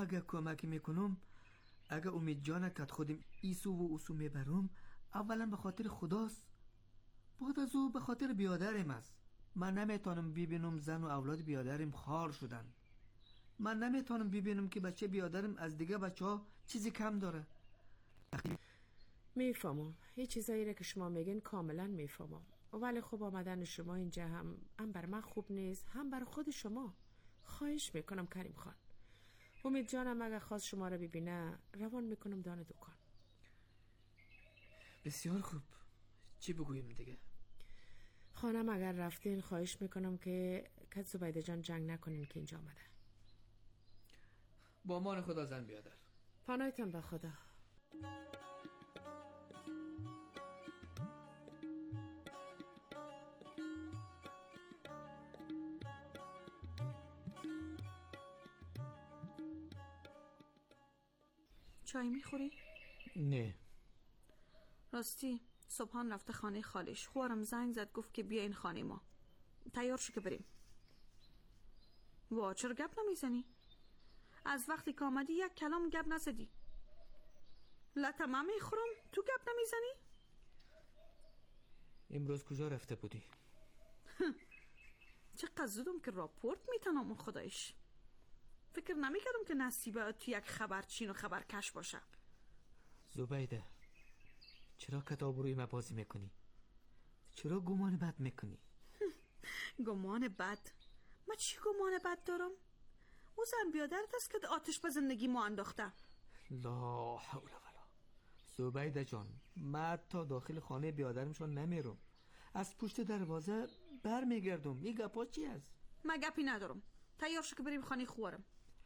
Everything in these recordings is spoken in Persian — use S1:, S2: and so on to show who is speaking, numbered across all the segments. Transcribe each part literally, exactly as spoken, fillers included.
S1: اگه کمک میکنم، اگه امید جان کت خودم ایسو و اوسو میبرم، اولا به خاطر خداست، بعد از او به خاطر بیادرم است. من نمیتونم ببینم زن و اولاد بیادرم خار شدن. من نمیتونم ببینم که بچه بیادرم از دیگه بچه ها چیزی کم داره.
S2: میفهمم یه چیزایی را که شما میگین کاملا میفهمم، ولی خب آمدن شما اینجا هم هم بر من خوب نیست، هم بر خود شما. خواهش میکنم کریم خان، امید جانم اگه خواست شما را ببینه روان میکنم دانه دکان.
S1: بسیار خوب، چی بگویم دیگه؟
S2: خانم اگر رفتین خواهش میکنم که کت زبیده جان جنگ نکنین که اینجا آمده.
S1: با امان خدا زن بیادر.
S2: پناهتون به خدا.
S3: چای میخوری؟
S1: نه.
S3: راستی صبحان رفته خانه خالش، خوارم زنگ زد گفت که بیا این خانه ما. تیار شو که بریم. وا چرا گپ نمیزنی؟ از وقتی که آمدی یک کلام گپ نزدی. لطمه میخورم تو گپ نمیزنی؟
S1: امروز کجا رفته بودی؟
S3: چقدر زودم که راپورت میتنم خدایش. فکر نمیکردم که نصیبه تو یک خبرچین و خبرکش باشه.
S1: زبیده چرا کتاب روی ما بازی میکنی؟ چرا گمان بد میکنی؟
S3: گمان بد؟ من چی گمان بد دارم؟ او زن بیادرت است که آتش به زندگی ما انداخته.
S1: لا حول ولا. زبیده جان من تا داخل خانه بیادرمشون نمیرم، از پشت دروازه بر میگردم. این گپا چی است؟
S3: من گپی ندارم. تیار شو که بریم خانه خوارم.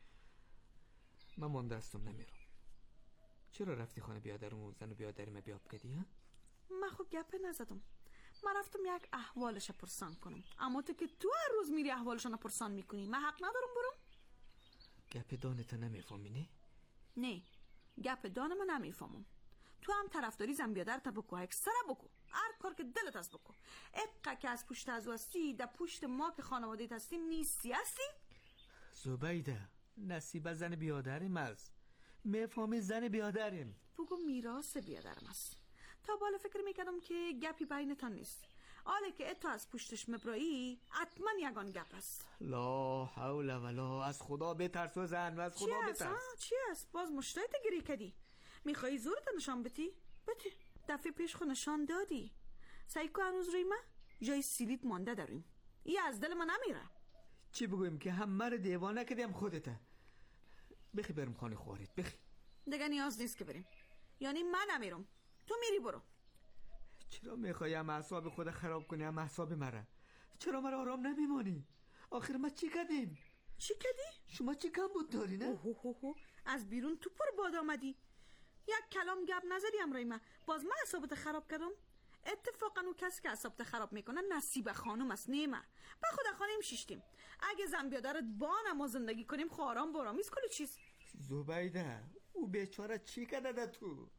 S1: من مانده هستم نمیرم. چرا رفتی خانه بیادرم و زن و بیادرم بیاب کردی ها؟
S3: من خب گپ نزدم. من رفتم یک احوالش پرسان کنم، اما تو که تو هر روز میری احوالشون پرسان میکنی، من حق ندارم برم؟
S1: گپ دانت نمیفهمی نه؟
S3: نه گپ دان من نمیفهمم. تو هم طرفداری زن بیادرت بکو، اکسترا بکو، هر کار که دلت از بکو. اقا که از پشت از هستی در پشت ما که خانواده‌ت هستیم نیستی هستی؟
S1: زبیده نصیب زن بیادرم است، میفهمی زن بیادرم.
S3: بگو میراث بیادرم است. تا بالا فکر میکردم که گپی بینتان نیست، حالا که اتو از پشتش مبرایی حتما یگان گپ است.
S1: لا حول ولا. از خدا بترس و زن، از خدا بترس.
S3: چی است؟ باز مشتایت گری کردی؟ میخوایی زورت نشان بتی؟ بتی. دفعه پیش خو نشان دادی. سایکو هنوز روی من جای سیلیت مانده داریم. ای از دل من نمیره.
S1: چی بگویم که هم مر دیوانه کردی هم خودته. بخی برم خانه خوارید بخی.
S3: دیگه نیاز نیست که بریم، یعنی من نمیرم، تو میری برو.
S1: چرا میخوایی هم اعصاب خود خراب کنی هم اعصاب مرا؟ چرا مرا آرام نمیمانی؟ آخر ما چی کردیم؟
S3: چی کردی؟
S1: شما چی کم بود داری نه؟
S3: اوه اوه اوه. از بیرون تو پر باد آمدی، یک کلام گپ نزدی امرای من، باز من اعصابت خراب کردم؟ اتفاقا اون کسی که اعصابت خراب میکنه نصیب خانم است، نه من. با خدا خانم شیشتیم. اگه زن بیادرت با ما زندگی کنیم خو آرام بارامیز کلی چیز.
S1: زبیده او بیچاره چی کرده تو؟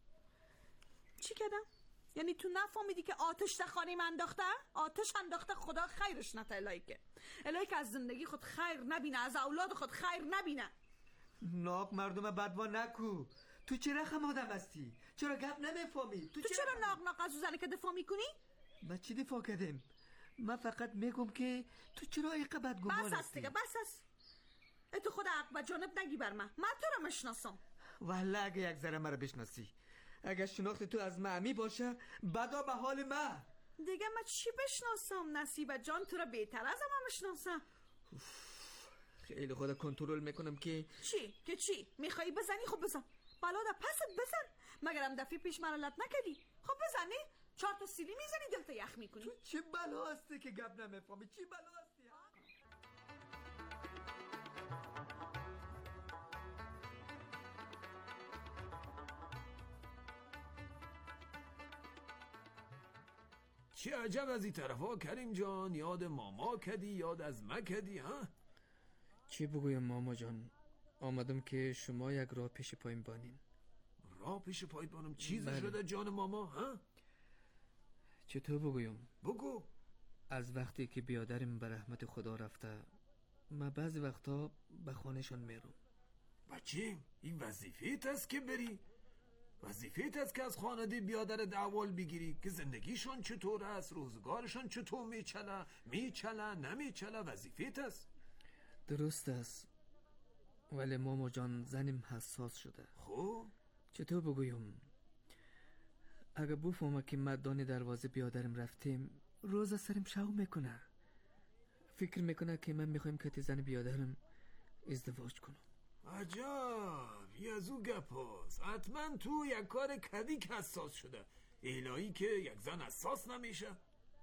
S3: چی کردم؟ یعنی تو نفهمیدی که آتش در خانه من انداخته؟ آتش انداخته، خدا خیرش نته. الهی که الهی که از زندگی خود خیر نبینه، از اولاد خود خیر نبینه.
S1: ناق مردم بدوا نکو. تو چرا خم آدم هستی؟ چرا گپ نمیفهمی؟ تو,
S3: تو چرا ناق ناق از زنی که دفاع میکنی؟
S1: من چی دفاع کردم؟ من فقط میگم که تو چرا اینقدر بدگمان هستی؟
S3: بس است دیگه، بس است. تو خود حق به جانب نگی بر من. من تو رو مشناسم.
S1: والله اگه یک ذره مرا بشناسی، اگه شناخت تو از معمی باشه بدا به حال من.
S3: دیگه من چی بشناسم؟ نصیبه جان تو رو بهتر از من بشناسم.
S1: خیلی خدا کنترل میکنم که
S3: چی؟ که چی؟ میخوایی بزنی؟ خب بزن. بلا ده پست بزن. مگرم دفعه پیش من لط نکردی؟ خب بزنی. چهار تا سیلی میزنی دلت یخ میکنی.
S1: تو چه بلا هستی که گپ نمیفهمی؟ چی بلا هستی ها؟
S4: چه عجب از این طرفا کریم جان، یاد ماما کدی یاد از ما کدی ها؟
S1: چی بگویم ماما جان، آمدم که شما یک راه پیش پایم بانین.
S4: راه پیش پایت بانم؟ چیز
S1: بله.
S4: شده جان ماما ها؟
S1: چطور بگویم؟
S4: بگو.
S1: از وقتی که بیادرم به رحمت خدا رفته، من بعضی وقتا به خانهشان میرم.
S4: بچیم این وظیفیت است که بری، وظیفیت است که از خانواده بیادر احوال بگیری که زندگیشون چطور است، روزگارشون چطور میچله میچله نمیچله، وظیفیت است.
S1: درست است، ولی ماما جان زنم حساس شده.
S4: خب
S1: چطور بگویم؟ اگه بفهمه که ما دان دروازه بیادرم رفتیم روز سرم شو میکنه، فکر میکنه که من میخوایم که زن بیادرم ازدواج کنم.
S4: عجب، یه از او گپاست. حتما تو یک کار کدی که حساس شده، الهی که یک زن حساس نمیشه.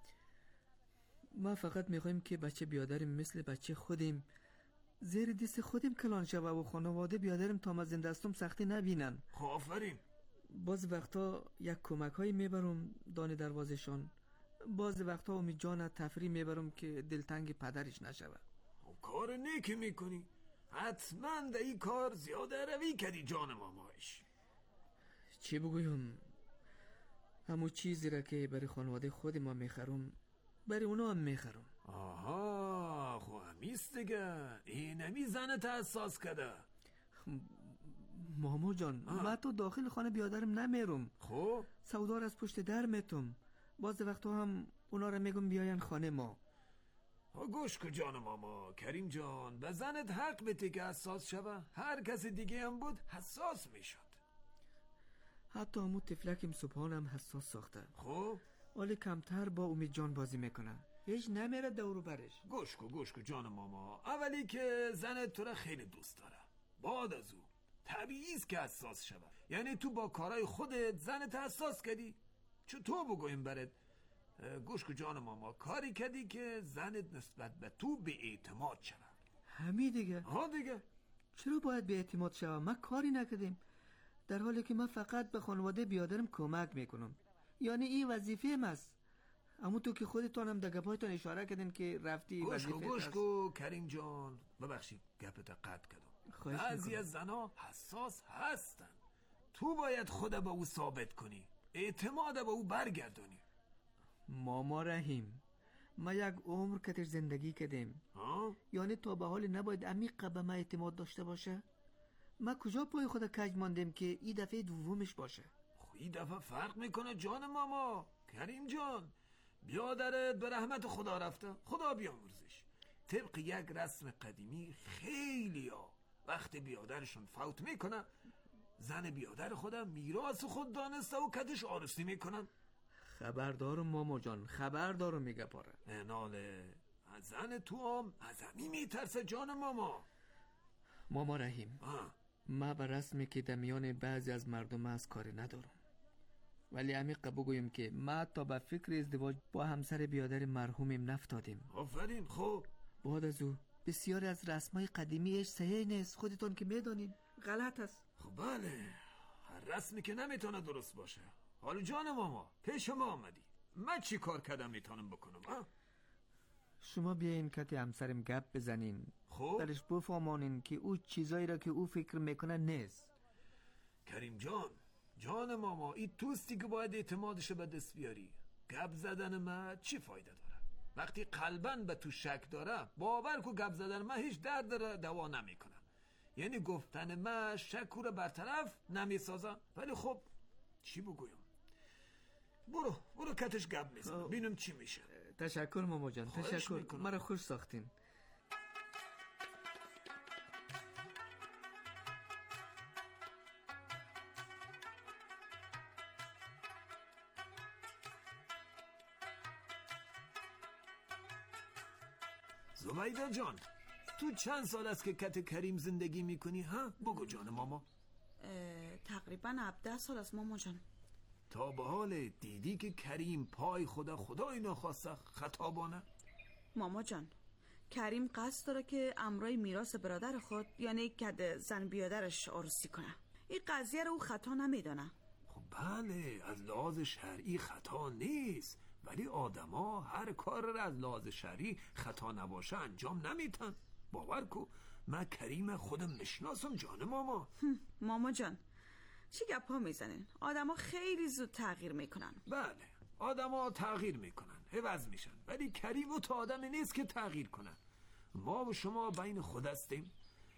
S1: ما فقط میخوایم که بچه بیادرم مثل بچه خودیم زیر دست خودیم کلان شوه و خانواده بیادرم تا ما زنده استم سختی نبینن.
S4: خب آفرین.
S1: باز وقتا یک کمک هایی میبرم دانه دروازشان، باز وقتا امید جان تفریح میبرم که دلتنگ پدرش نشوه.
S4: کار نیکی میکنی، حتما در این کار زیاده روی کردی جان مامایش.
S1: چی بگویم؟ همون چیزی را که برای خانواده خود ما میخرم برای اونا هم میخرم.
S4: آها، خب همیست دیگه، این همی زنت حساس کده.
S1: ماما جان
S4: آه.
S1: من تو داخل خانه بیادرم نمیرم،
S4: خب
S1: سودار از پشت در میتم، باز وقتا هم اونا را میگم بیاین خانه ما.
S4: گوش کن جان ماما، کریم جان به زنت حق بده که حساس شوه، هر کس دیگه هم بود حساس میشد.
S1: حتی همون تفلکم صبحانم حساس ساخته.
S4: خب
S1: ولی کمتر با امید جان بازی میکنه، هیچ نمیره دورو برش.
S4: گوش کن گوش کن جان ماما، اولی که زنت تو را خیلی دوست داره، بعد از او طبیعی است که حساس شوه. یعنی تو با کارهای خودت زنت حساس کردی. چطور بگویم برات؟ گوش کن جان ماما، کاری کردی که زنت نسبت به تو به اعتماد شوه.
S1: همین دیگه.
S4: ها دیگه.
S1: چرا باید به اعتماد شوم؟ ما کاری نکردیم، در حالی که من فقط به خانواده بیادرم کمک میکنم، یعنی این وظیفه است. اما تو که خودتانم در گپایتان اشاره کردین که رفتی
S4: گوش
S1: وظیفه
S4: کن
S1: است.
S4: گوش کن کریم جان، ببخشید گپت قطع کردم. بعضی از زنها حساس هستن، تو باید خود به او ثابت کنی، اعتماد به او برگردونی.
S1: ماما رحیم، ما یک عمر کتر زندگی کردیم،
S4: ها؟
S1: یعنی تا به حال نباید عمیق به ما اعتماد داشته باشه؟ ما کجا پای خود کج ماندیم که این دفعه دومش باشه؟
S4: خب این دفعه فرق میکنه جان ماما. کریم جان بیادرت به رحمت خدا رفته، خدا بیامرزش. طبق یک رسم قدیمی خیلی ها وقتی بیادرشون فوت میکنه، زن بیادر خودم میراث خود دانسته و کدش آرستی میکنن.
S1: خبردارم ماما جان، خبردارم میگه پاره.
S4: ناله زن تو هم از همی میترسه جان ماما.
S1: ماما رحیم،
S4: آه.
S1: ما به رسمی که در میان بعضی از مردم از کاری ندارم، ولی عمیق بگویم که ما تا به فکر ازدواج با همسر بیادر مرحومیم نفتادیم.
S4: آفرین. خب
S1: بعد از او بسیاری از رسمای قدیمیش صحیح نیست، خودتون که میدانید غلط است.
S4: خب بله، هر رسمی که نمیتونه درست باشه. حالا جان ماما پیش ما آمدی، من چی کار کردم میتونم بکنم؟ ها؟
S1: شما بیاین کتی همسرم گپ بزنین،
S4: خب
S1: درش بفهمانین که او چیزایی را که او فکر میکنه نیست.
S4: کریم جان، جان ماما، این توستی که باید اعتمادش به دست بیاری. گپ زدن من چی فایده داره؟ وقتی قلباً به تو شک داره، باور کو گپ زدن من هیچ درد را دوا نمیکنه. یعنی گفتن من شک رو برطرف نمیسازه. ولی خب چی بگویم؟ برو برو کتش گپ میزن ببینم چی میشه.
S1: تشکر ماما جان،
S4: خواهش
S1: تشکر،
S4: میکنم.
S1: مرا خوش ساختین.
S4: زبیده جان، تو چند سال است که کت کریم زندگی میکنی؟ ها بگو جان ماما.
S3: تقریبا هفده سال است ماما جان.
S4: تا به حال دیدی که کریم پای خدا خدای ناخواسته خطابانه؟
S3: ماما جان، کریم قصد داره که امرای میراث برادر خود یعنی کد زن بیادرش عروسی کنه. این قضیه رو او خطا نمیدانه.
S4: خب بله، از لحاظ شرعی خطا نیست، ولی آدما هر کار را از لحاظ شرعی خطا نباشه انجام نمیتن. باور کو من کریم خودم نشناسم جان ماما.
S3: ماما جان چی گپا میزنین؟ آدما خیلی زود تغییر میکنن.
S4: بله، آدما تغییر میکنن، عوض میشن، ولی کریم و تا آدمی نیست که تغییر کنن. ما و شما بین خود هستیم،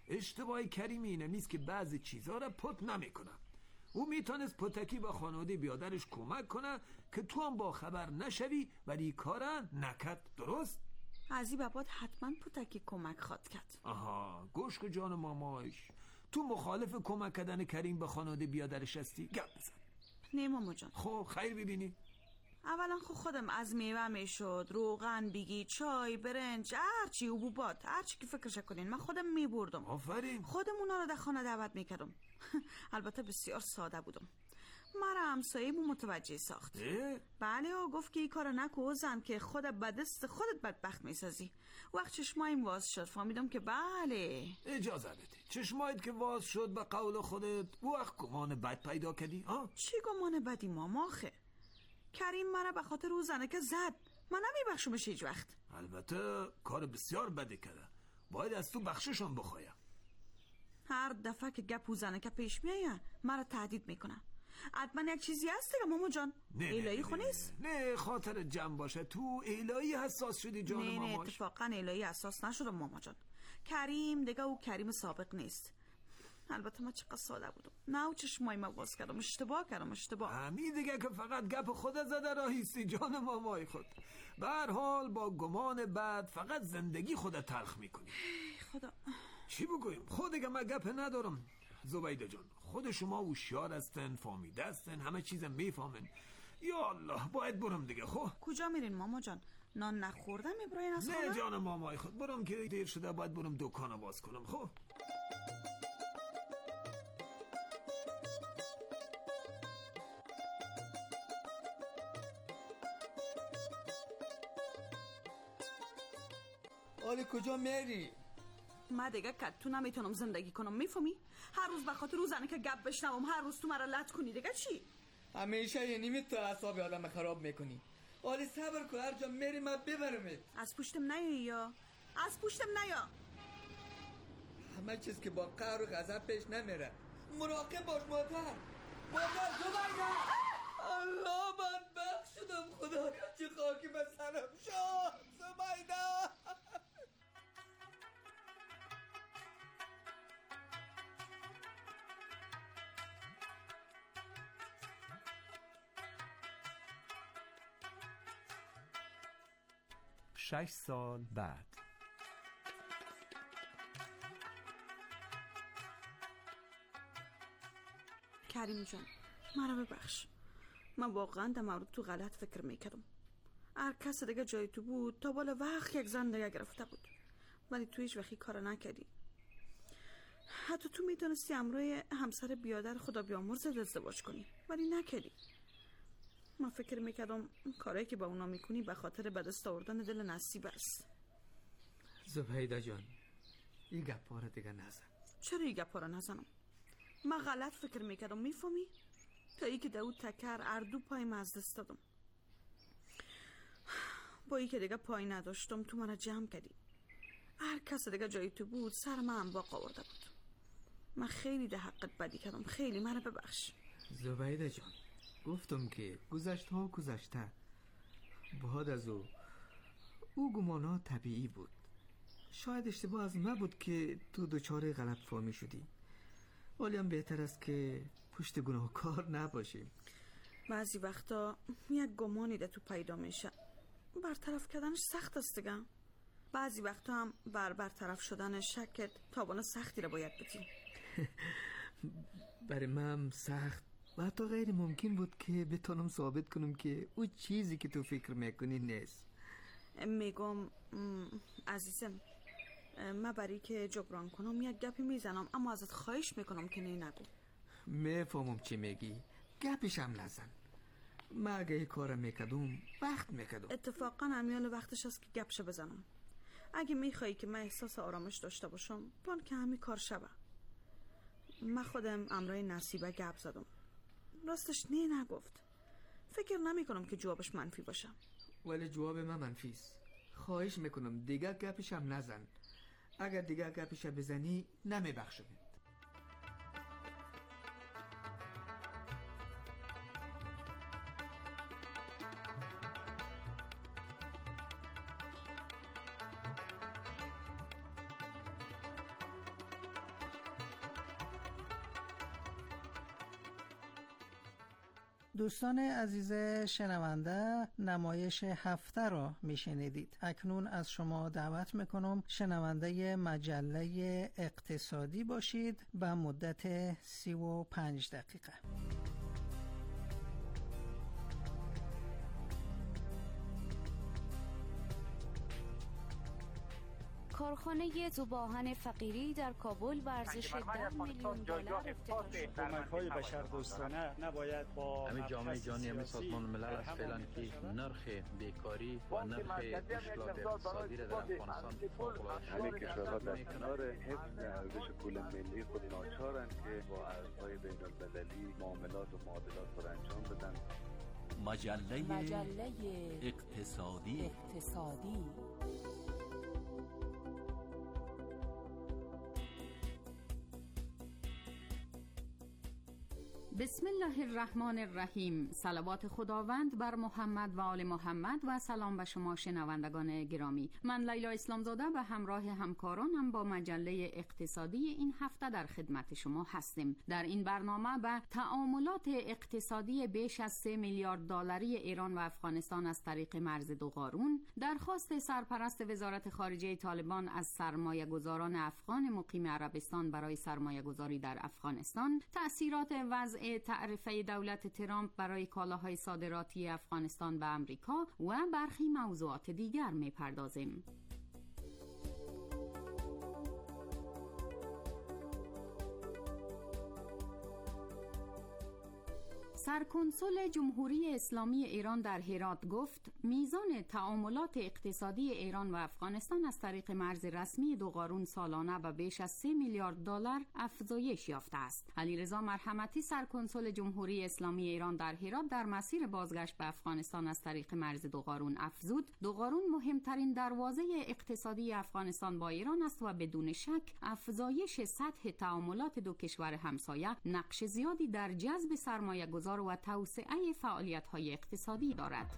S4: اشتباه کریم اینه نیست که بعضی چیزها را پت نمیکنه. او میتونست پتکی با خانواده بیادرش کمک کنه که تو هم با خبر نشوی ولی کارا نکرد. درست؟
S3: عزی بابات حتما پتکی کمک خواد کرد.
S4: آها گوشک جان مامایش، تو مخالف کمک کردن کریم به خانواده بیادرش هستی؟ گپ بزن.
S3: نه ماما جان.
S4: خب خیر ببینی.
S3: اولا خب خودم از میوه میشد، روغن بگی، چای، برنج، هرچی، حبوبات، هرچی که فکرش کنین من خودم میبردم.
S4: آفرین.
S3: خودم اونا رو در خانه دعوت میکردم. البته بسیار ساده بودم. مرا همسایه‌مون متوجه ساخت. بله و گفت که این کارو نکو زن که خود به دست خودت بدبخت میسازی. وقت چشمایم واز شد فهمیدم که بله.
S4: اجازه بده. چشمایت که واز شد به قول خودت وقت گمان بد پیدا کردی؟ ها؟
S3: چی گمان بدی ماما آخه؟ کریم مرا به خاطر او زنه که زد، من نمیبخشمش هیچ وقت.
S4: البته کار بسیار بده کرده، باید از تو بخششون بخوایم.
S3: هر دفعه که گپ او زنه که پیش میایه مرا تهدید میکنه. حتما یک چیزی هست دیگه ماما جان. الهی خونیست؟
S4: نه خاطر جمع باشه، تو الهی حساس شدی جان
S3: نه
S4: ماماش.
S3: نه اتفاقا الهی حساس نشدم ماما جان. کریم دیگه او کریم سابق نیست. البته من چقدر ساده بودم، نه او چشمای ما باز کردم، اشتباه کردم اشتباه.
S4: همین دیگه که فقط گپ خودت زده راهیستی جان مامای خود. به هر حال با گمان بد فقط زندگی خودت تلخ میکنی.
S3: خدا
S4: چی بگویم؟ خود دیگه من گپ ندارم. زبیده جان خود شما هوشیار هستن، فهمیده هستن، همه چیز میفهمن. یا الله باید برم دیگه. خب
S3: کجا میرین ماما جان؟ نان نخوردم میبراین از خانه؟
S4: نه جان مامای خود برم که دیر شده، باید برم دکانو باز کنم. خب
S1: آلی کجا میری؟
S3: من دیگه که تو نمیتونم زندگی کنم میفهمی؟ هر روز به خاطر روزانه که گپ بشنوم هر روز تو مرا لط کنی دیگه چی؟
S1: همیشه یه نیمی تو اعصاب آدم خراب میکنی. آلی صبر کن، هر جا میری من ببرمت.
S3: از پشتم نیا یا از پشتم نیا.
S1: همه چیز که با قهر و غضب پیش نمیره. مراقب باش مادر. مادر زبیده. الله من بخش شدم خدا چه خاکی به سرم شد. زبیده
S5: شش سال بعد.
S3: کریم جان مرا ببخش، من واقعا در مورد تو غلط فکر میکردم. هر کس دیگه جای تو بود تا بالا وقت یک زن دیگه گرفته بود، ولی تو هیچ وقتی کار نکردی. حتی تو میتونستی امروی همسر بیادر خدا بیامرزت ازدواج کنی ولی نکردی. من فکر میکردم کارایی که با اونا میکنی به خاطر به دست آوردن دل نصیب است.
S1: زبیده جان این گپا رو دیگه نزن.
S3: چرا این گپا رو نزنم؟ من غلط فکر میکردم میفهمی؟ تا ای که داود تکر اردو پایم از دست دادم. با ای که دیگه پای نداشتم تو من جمع کردی. هر کس دیگه جای تو بود سر من با آورده بود. من خیلی ده حقت بدی کردم، خیلی منو ببخش.
S1: زبیده جان گفتم که گذشته ها گذشته. بعد از او او گمان ها طبیعی بود. شاید اشتباه از ما بود که تو دچار غلط فهمی شدی، ولی هم بهتر است که پشت گناه کار نباشیم.
S3: بعضی وقتا یک گمانی ده تو پیدا میشه، برطرف کردنش سخت است دیگه. بعضی وقتا هم بر برطرف شدن شکت تابانه سختی را باید بدیم.
S1: برای من هم سخت و حتی غیر ممکن بود که بتونم ثابت کنم که او چیزی که تو فکر میکنی نیست.
S3: میگم عزیزم من برای که جبران کنم یک گپی میزنم، اما ازت خواهش میکنم که نه نگو.
S1: میفهمم چی میگی، گپش هم نزن. من اگه این کار میکردم وقت میکردم.
S3: اتفاقا همیال وقتش است که گپش بزنم. اگه میخوایی که من احساس آرامش داشته باشم پان که همین کار شبه. من خودم امرای نصیبه گپ زدم، راستش نه نگفت. فکر نمی کنم که جوابش منفی باشه.
S1: ولی جواب من منفی است. خواهش میکنم دیگه گپش هم نزن. اگر دیگه گپش بزنی نمیبخشم.
S5: دوستان عزیز شنونده، نمایش هفته را میشنیدید. اکنون از شما دعوت میکنم شنونده مجله اقتصادی باشید به مدت سی و پنج دقیقه.
S6: کارخانه ذوباهن فقیری در کابل با ارزش ده میلیون دلار افتتاح شد.
S7: کمک‌های بشردوستانه نباید با
S8: همین جامعه جهانی همین سازمان ملل است فعلا که نرخ بیکاری و نرخ اشکالات اقتصادی را در افغانستان فوق‌العاده
S9: همه کشورها در کنار حفظ ارزش پول ملی خود ناچارند که با ارزهای بین‌المللی معاملات و معادلات خود انجام بدن.
S10: مجله,
S6: مجله
S10: اقتصادی
S6: اقتصادی
S11: بسم الله الرحمن الرحیم. صلوات خداوند بر محمد و آل محمد و سلام به شما شنوندگان گرامی. من لیلا اسلامزاده به همراه همکارانم با مجله اقتصادی این هفته در خدمت شما هستیم. در این برنامه به تعاملات اقتصادی بیش از سه میلیارد دلاری ایران و افغانستان از طریق مرز دوقارون، درخواست سرپرست وزارت خارجه طالبان از سرمایه گذاران افغان مقیم عربستان برای سرمایه گذاری در افغانستان، تأثیرات وضع تعرفه دولت ترامپ برای کالاهای صادراتی افغانستان به امریکا و برخی موضوعات دیگر می‌پردازیم. سرکنسول جمهوری اسلامی ایران در هرات گفت میزان تعاملات اقتصادی ایران و افغانستان از طریق مرز رسمی دوقارون سالانه به بیش از سه میلیارد دلار افزایش یافته است. علیرضا مرحمتی، سرکنسول جمهوری اسلامی ایران در هرات، در مسیر بازگشت به افغانستان از طریق مرز دوقارون افزود دوقارون مهمترین دروازه اقتصادی افغانستان با ایران است و بدون شک افزایش سطح تعاملات دو کشور همسایه نقش زیادی در جذب سرمایه گذار و توسعه فعالیت‌های اقتصادی دارد.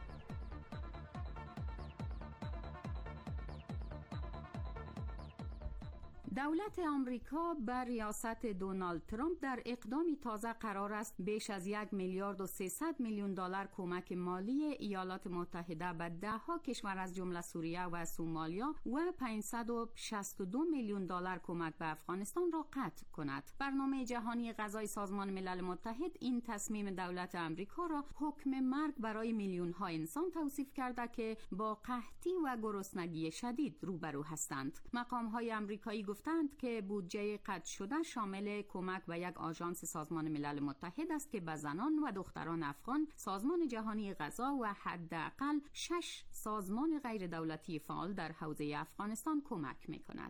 S11: دولت آمریکا بر ریاست دونالد ترامپ در اقدامی تازه قرار است بیش از یک میلیارد و سیصد میلیون دلار کمک مالی ایالات متحده به ده ها کشور از جمله سوریه و سومالیا و پانصد و شصت و دو میلیون دلار کمک به افغانستان را قطع کند. برنامه جهانی غذای سازمان ملل متحد این تصمیم دولت آمریکا را حکم مرگ برای میلیون ها انسان توصیف کرده که با قحطی و گرسنگی شدید روبرو هستند. مقام های آمریکایی گفتند که بودجه قطع شده شامل کمک به یک آژانس سازمان ملل متحد است که به زنان و دختران افغان، سازمان جهانی غذا و حداقل شش سازمان غیر دولتی فعال در حوزه افغانستان کمک می‌کند.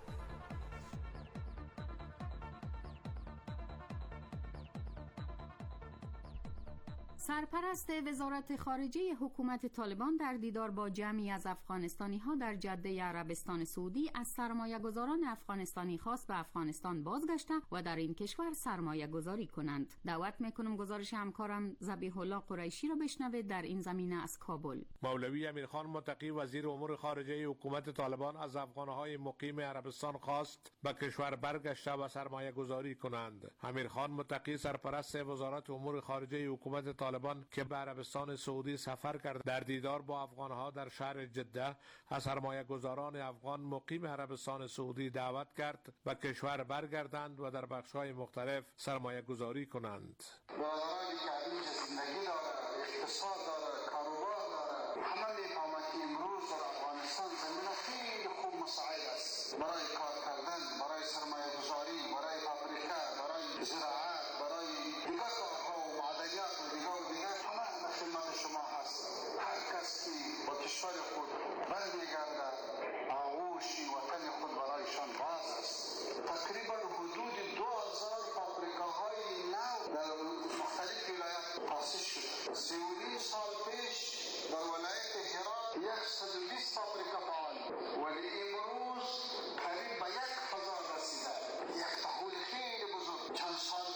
S11: سرپرست وزارت خارجه حکومت طالبان در دیدار با جمعی از افغانستانی ها در جده عربستان سعودی از سرمایه گذاران افغانستانی خواست به افغانستان بازگشته و در این کشور سرمایه گذاری کنند. دعوت میکنم گزارش همکارم ذبیح الله قریشی را بشنوید در این زمینه از کابل.
S12: مولوی امیرخان متقی وزیر امور خارجه حکومت طالبان از افغانهای مقیم عربستان خواست به کشور برگشته و سرمایه گذاری کنند. امیرخان متقی سرپرست وزارت امور خارجه حکومت طالبان که به عربستان سعودی سفر کرد در دیدار با افغانها در شهر جده از سرمایه گذاران افغان مقیم عربستان سعودی دعوت کرد و کشور برگردند و در بخش‌های مختلف سرمایه گذاری کنند.
S13: برادرانی که عزیز زندگی داره، اقتصاد داره، کاروبار داره، همه میفهمند که امروز در افغانستان زمین خیلی خوب مساعد است برای کار کردن، برای سرمایه گذاری، برای فابریکه، برای زراعت، برای دیگر کارها و معدنیات و دیگر و دیگر همه در خدمت شما هست. هر کس که با کشور خود برمیگرده آغوش وطن خود برایشان باز است. تقریبا حدود دو هزار فابریکه‌های نو در مختلف ولایات تأسیس شد. سی و نیم سال پیش در ولایت هرات صد و بیست فابریکه فعال، ولی امروز قریب به یک هزار رسیده. یک تحول خیلی بزرگ. چند سال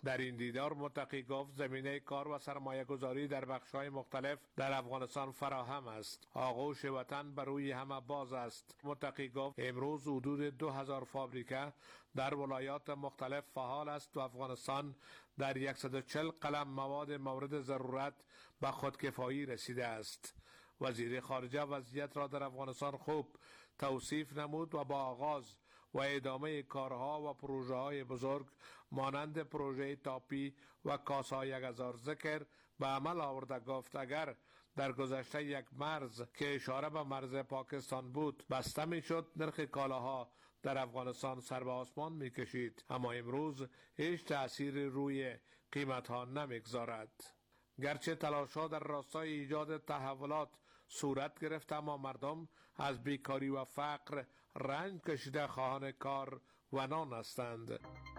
S12: در این دیدار متقی گفت زمینه کار و سرمایه گذاری در بخش‌های مختلف در افغانستان فراهم است. آغوش وطن بر روی همه باز است. متقی گفت امروز حدود دو هزار فابریکه در ولایات مختلف فعال است و افغانستان در صد و چهل قلم مواد مورد ضرورت به خودکفایی رسیده است. وزیر خارجه وضعیت را در افغانستان خوب توصیف نمود و با آغاز و ادامه کارها و پروژه های بزرگ مانند پروژه تاپی و کاسای یک هزار ذکر به عمل آورده. گفت اگر در گذشته یک مرز که اشاره به مرز پاکستان بود بسته می شد، نرخ کالاها در افغانستان سر به آسمان می کشید، اما امروز هیچ تأثیر روی قیمت ها نمی گذارد. گرچه تلاش ها در راستای ایجاد تحولات صورت گرفت، اما مردم از بیکاری و فقر رنج کشیده خواهان کار و نان هستند.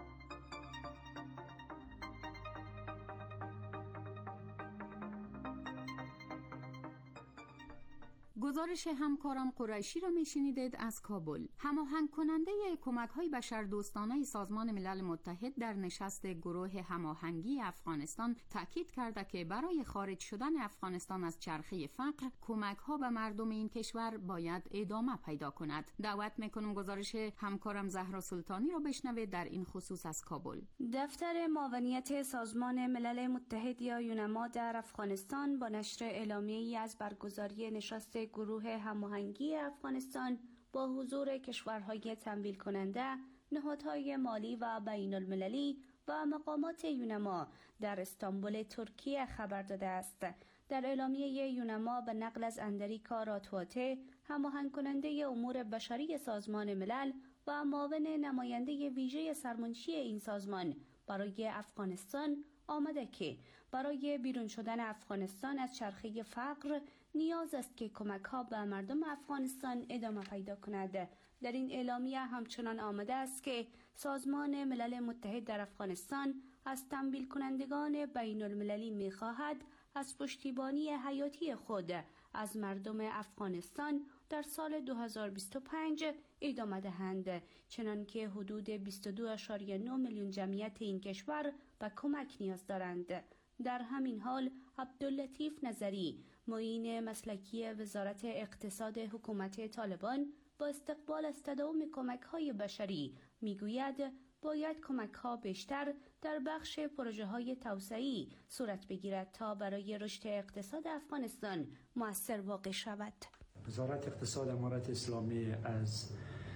S11: گزارش همکارم قریشی را میشنیدید از کابل. هماهنگ کننده کمک‌های بشردوستانه سازمان ملل متحد در نشست گروه هماهنگی افغانستان تاکید کرده که برای خارج شدن افغانستان از چرخه فقر کمک‌ها به مردم این کشور باید ادامه پیدا کند. دعوت می‌کنم گزارش همکارم زهرا سلطانی را بشنوید در این خصوص از کابل.
S14: دفتر معاونیت سازمان ملل متحد یا یونما در افغانستان با نشر اعلامیه‌ای از برگزاری نشست گروه هماهنگی افغانستان با حضور کشورهای تمویل کننده، نهادهای مالی و بین المللی و مقامات یونما در استانبول ترکیه خبر داده است. در اعلامیه یونما به نقل از اندریکا راتواته، هماهنگ کننده امور بشری سازمان ملل و معاون نماینده ویژه سرمنشی این سازمان برای افغانستان آمده که برای بیرون شدن افغانستان از چرخه فقر نیاز است که کمک‌ها به مردم افغانستان ادامه پیدا کند. در این اعلامیه همچنان آمده است که سازمان ملل متحد در افغانستان از تمویل کنندگان بین المللی می‌خواهد از پشتیبانی حیاتی خود از مردم افغانستان در سال دو هزار و بیست و پنج ادامه دهند، چنانکه حدود بیست و دو ممیز نه میلیون جمعیت این کشور به کمک نیاز دارند. در همین حال عبداللطیف نظری، معین مسلکی وزارت اقتصاد حکومت طالبان، با استقبال از تداوم کمک‌های بشری میگوید باید کمک‌ها بیشتر در بخش پروژه‌های توسعه‌ای صورت بگیرد تا برای رشد اقتصاد افغانستان مؤثر واقع شود.
S15: وزارت اقتصاد امارت اسلامی از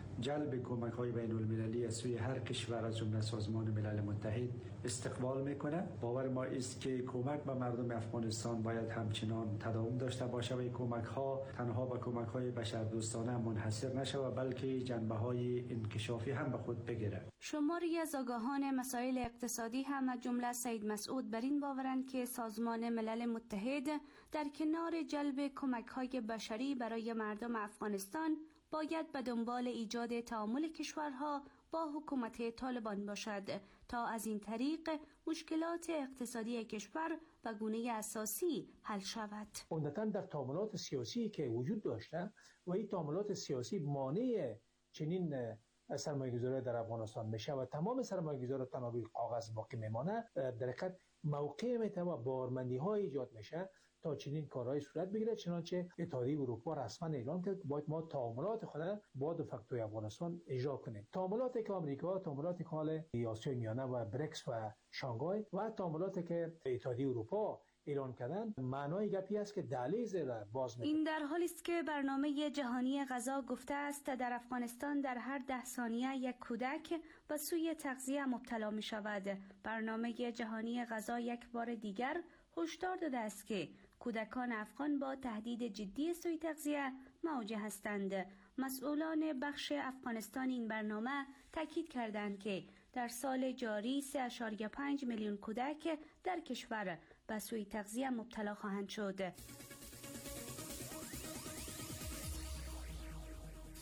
S15: جلب کمک‌های بین المللی از سوی هر کشور از جمله سازمان ملل متحد استقبال میکنه. باور ما است که کمک به مردم افغانستان باید همچنان تداوم داشته باشه و این کمک‌ها تنها به کمک‌های بشردوستانه منحصر نشود، بلکه جنبه‌های انکشافی هم به خود بگیره.
S14: شماری از آگاهان مسائل اقتصادی هم از جمله سید مسعود بر این باورند که سازمان ملل متحد در کنار جلب کمک‌های بشری برای مردم افغانستان باید به دنبال ایجاد تعامل کشورها با حکومت طالبان باشد تا از این طریق مشکلات اقتصادی کشور به گونه اساسی حل شود.
S16: عمدتاً در تعاملات سیاسی که وجود داشته و این تعاملات سیاسی مانع چنین سرمایه‌گذاری در افغانستان میشه و تمام سرمایه‌گذاران تنها روی کاغذ باقی میمانه، در حقیقت موقع میتونه بارمندی‌ها ایجاد میشه تا چنین کارهای صورت بگیره، چنانچه اتحادیه اروپا رسما اعلام کرد باید ما تعاملات خود با دو فاکتور افغانستان اجرا کنیم. تعاملاتی که آمریکا، تعاملاتی که حال آسیای میانه و بریکس و شانگهای و تعاملاتی که اتحادیه اروپا اعلان کردن، معنای گپی است که دهلیز را باز می‌کنه.
S14: این در حالی است که برنامه جهانی غذا گفته است در افغانستان در هر ده ثانیه یک کودک به سوی تغذیه مبتلا می شود. برنامه جهانی غذا یک بار دیگر هشدار داده است که کودکان افغان با تهدید جدی سوی تغذیه مواجه هستند. مسئولان بخش افغانستان این برنامه تاکید کردند که در سال جاری سه ممیز پنج میلیون کودک در کشور به سوی تغذیه مبتلا خواهند شد.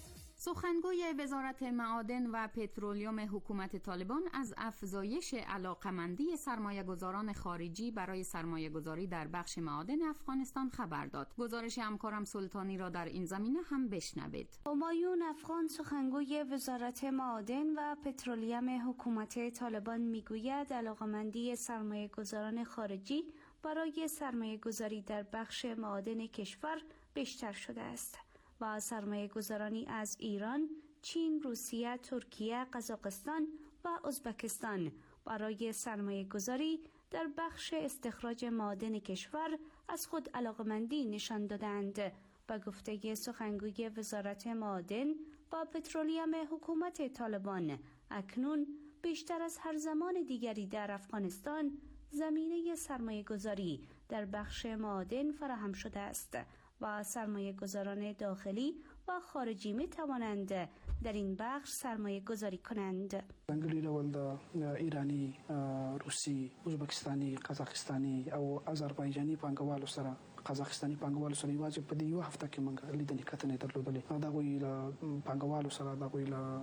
S11: سخنگوی وزارت معادن و پترولیوم حکومت طالبان از افزایش علاقمندی سرمایه‌گذاران خارجی برای سرمایه‌گذاری در بخش معادن افغانستان خبر داد. گزارش همکارم سلطانی را در این زمینه هم بشنوید.
S14: همایون افغان سخنگوی وزارت معادن و پترولیوم حکومت طالبان میگوید علاقمندی سرمایه‌گذاران خارجی برای سرمایه‌گذاری در بخش معادن کشور بیشتر شده است و سرمایه گذارانی از ایران، چین، روسیه، ترکیه، قزاقستان و ازبکستان برای سرمایه گذاری در بخش استخراج معادن کشور از خود علاقمندی نشان دادند. به گفته سخنگوی وزارت معادن و پترولیوم حکومت طالبان، اکنون بیشتر از هر زمان دیگری در افغانستان زمینه سرمایه گذاری در بخش معادن فراهم شده است و سرمایه گذاران داخلی و خارجی می توانند در این بخش سرمایه گذاری کنند.
S17: ځانګړي ډول د ایرانی، روسي، ازبکستاني، قزاقستاني او آذربایجاني پانګوالو سره قزاقستاني پانګوالو سره یوازې په دې یو هفته کې موږ لیدنې کتنې درلودلې. دا غوي له پانګوالو سره دا غوي له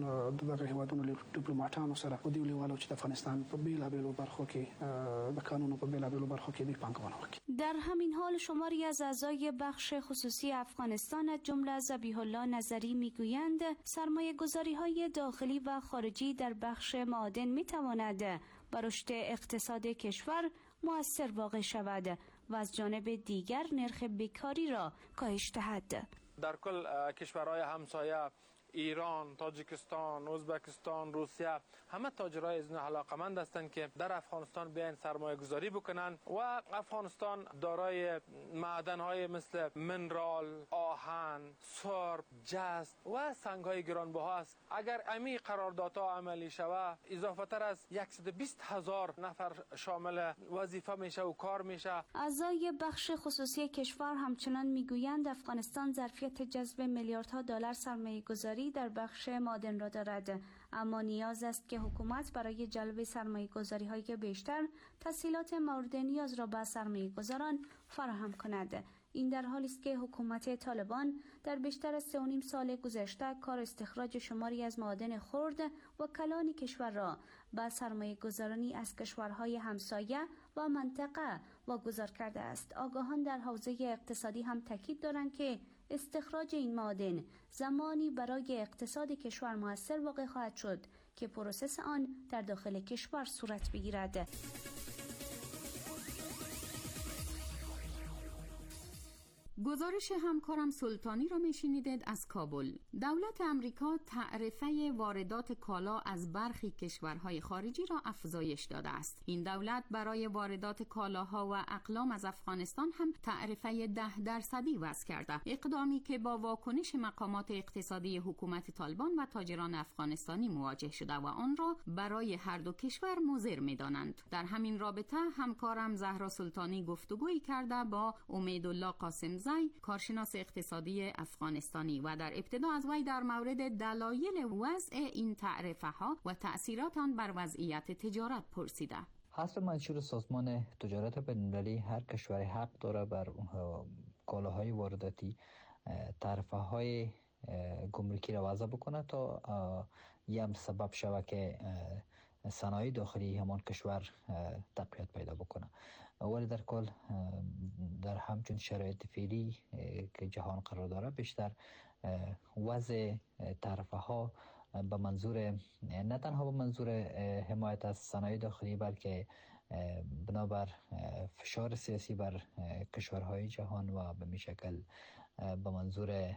S17: دغه هیوادونو له ډیپلوماټانو سره او دیولې والو چې د افغانستان په بیلابیلو برخو کې د قانونو په بیلابیلو برخو کې د پانګوالو کې.
S14: در همین حال شماری از اعضای بخش خصوصی افغانستان از جمله ذبیح الله نظری میگویند سرمایه گذاری های داخلی و خارجی در بخش معادن می تواند بر رشد اقتصاد کشور مؤثر واقع شود و از جانب دیگر نرخ بیکاری را کاهش دهد.
S18: در کل کشورهای همسایه ایران، تاجیکستان، ازبکستان، روسیه همه تاجرای از علاقمند هستند که در افغانستان بیاین سرمایه گذاری بکنن و افغانستان دارای معدن های مثل منرال، آهن، سرب، جست و سنگ های گرانبها است. اگر امی قراردادها عملی شود اضافه تر از صد و بیست هزار نفر شامل وظیفه میشه و کار میشه.
S14: اعضای بخش خصوصی کشور همچنان میگویند افغانستان ظرفیت جذب میلیاردها دلار سرمایه گذاری در بخش معادن را دارد، اما نیاز است که حکومت برای جلب سرمایه گذاری های بیشتر تسهیلات مورد نیاز را به سرمایه گذاران فراهم کند. این در حالی است که حکومت طالبان در بیشتر از سه و نیم سال گذشته کار استخراج شماری از معادن خرد و کلان کشور را به سرمایه گذارانی از کشورهای همسایه و منطقه واگذار کرده است. آگاهان در حوزه اقتصادی هم تاکید دارند که استخراج این معادن زمانی برای اقتصاد کشور مؤثر واقع خواهد شد که پروسس آن در داخل کشور صورت بگیرد.
S11: گزارش همکارم سلطانی را میشنیدید از کابل. دولت امریکا تعرفه واردات کالا از برخی کشورهای خارجی را افزایش داده است. این دولت برای واردات کالاها و اقلام از افغانستان هم تعرفه ده درصدی وضع کرده. اقدامی که با واکنش مقامات اقتصادی حکومت طالبان و تاجران افغانستانی مواجه شده و آن را برای هر دو کشور مضر می‌دانند. در همین رابطه همکارم زهرا سلطانی گفتگویی کرده با امیدالله قاسم زی، کارشناس اقتصادی افغانستانی، و در ابتدا از وی در مورد دلایل وضع این تعرفه ها و تأثیرات آن بر وضعیت تجارت پرسیده.
S19: حسب منشور سازمان تجارت بین‌المللی هر کشور حق داره بر کالاهای وارداتی تعرفه های گمرکی را وضع بکنه تا یه هم سبب شود که صنایع داخلی همان کشور تقویت پیدا بکنه. ولی در کل در همچون شرایط فعلی که جهان قرار داره بیشتر وضع تعرفه ها به منظور نه تنها به منظور حمایت از صنایع داخلی بلکه بنابر فشار سیاسی بر کشورهای جهان و به می شکل به منظور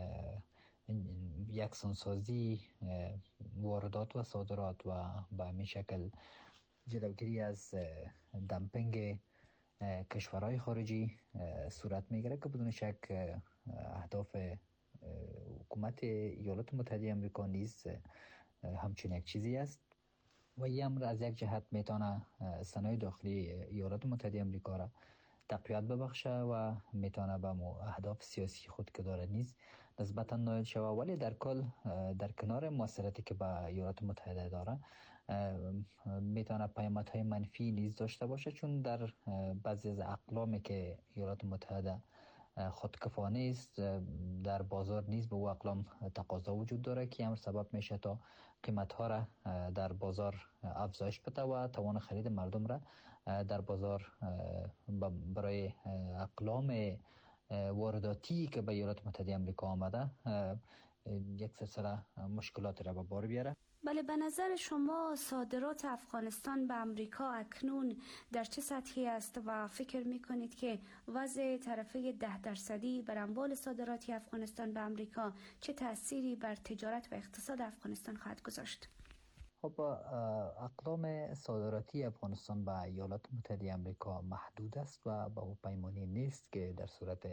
S19: یکسانسازی واردات و صادرات و به می شکل جلوگیری از دمپینگ کشورهای خارجی صورت میگیره که بدون شک اهداف حکومت ایالات متحده آمریکا نیز همچون یک چیزی است و این امر از یک جهت میتونه صنایع داخلی ایالات متحده آمریکا را تقویت ببخشه و میتونه به اهداف سیاسی خود که داره نیز نسبتا نایل شوه. ولی در کل در کنار مؤثراتی که به ایالات متحده داره میتونه پیامدهای منفی نیز داشته باشه، چون در بعضی از اقلامی که ایالات متحده خودکفانه است. در بازار نیز به او اقلام تقاضا وجود داره که امر سبب میشه تا قیمت ها را در بازار افزایش بده و توان خرید مردم را در بازار برای اقلام وارداتی که به ایالات متحده آمریکا آمده یک سلسله مشکلات را به بار بیاره.
S14: بله، به نظر شما صادرات افغانستان به امریکا اکنون در چه سطحی است و فکر میکنید که وضع طرفه ده درصدی بر اموال صادراتی افغانستان به امریکا چه تأثیری بر تجارت و اقتصاد افغانستان خواهد گذاشت؟
S19: خب اقلام صادراتی افغانستان به ایالات متحده آمریکا محدود است و به او پیمانی نیست که در صورت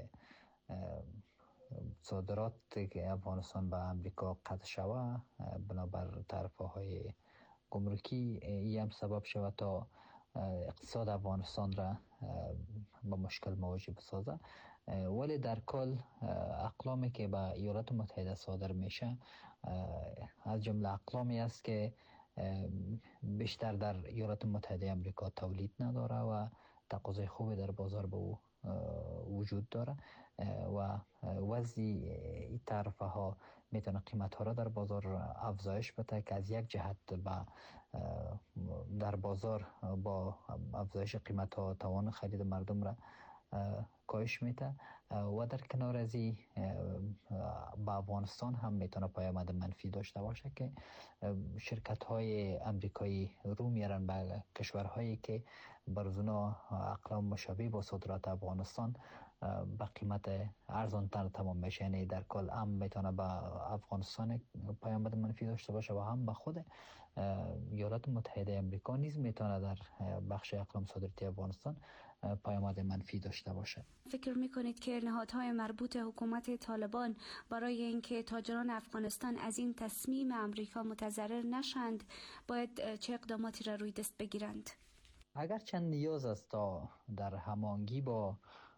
S19: صادرات که افغانستان به امریکا قطع شود بنابر تعرفه های گمرکی این هم سبب شود تا اقتصاد افغانستان را با مشکل مواجه بسازه. ولی در کل اقلامی که به ایالات متحده صادر میشه از جمله اقلامی است که بیشتر در ایالات متحده آمریکا تولید نداره و تقاضای خوبی در بازار به او وجود داره و وضع این تعرفه ها میتونه قیمت ها را در بازار افزایش بده که از یک جهت با در بازار با افزایش قیمت ها توان خرید مردم را کاهش میده و در کنار از این با افغانستان هم میتونه پیامد منفی داشته باشه که شرکت های امریکایی رو میارن به کشورهایی که برزونا اقلام مشابه با صادرات افغانستان با قیمت ارزان تر تمام میشه. یعنی در کل هم میتونه با افغانستان پیامد منفی داشته باشه و هم با خود ایالات متحده آمریکا نیز میتونه در بخش اقلام صادراتی افغانستان پیامد منفی داشته باشه.
S14: فکر میکنید که نهادهای مربوط حکومت طالبان برای اینکه تاجران افغانستان از این تصمیم امریکا متضرر نشند باید چه اقداماتی را روی دست بگیرند؟
S19: اگر چند نیاز است تا در هماهنگی با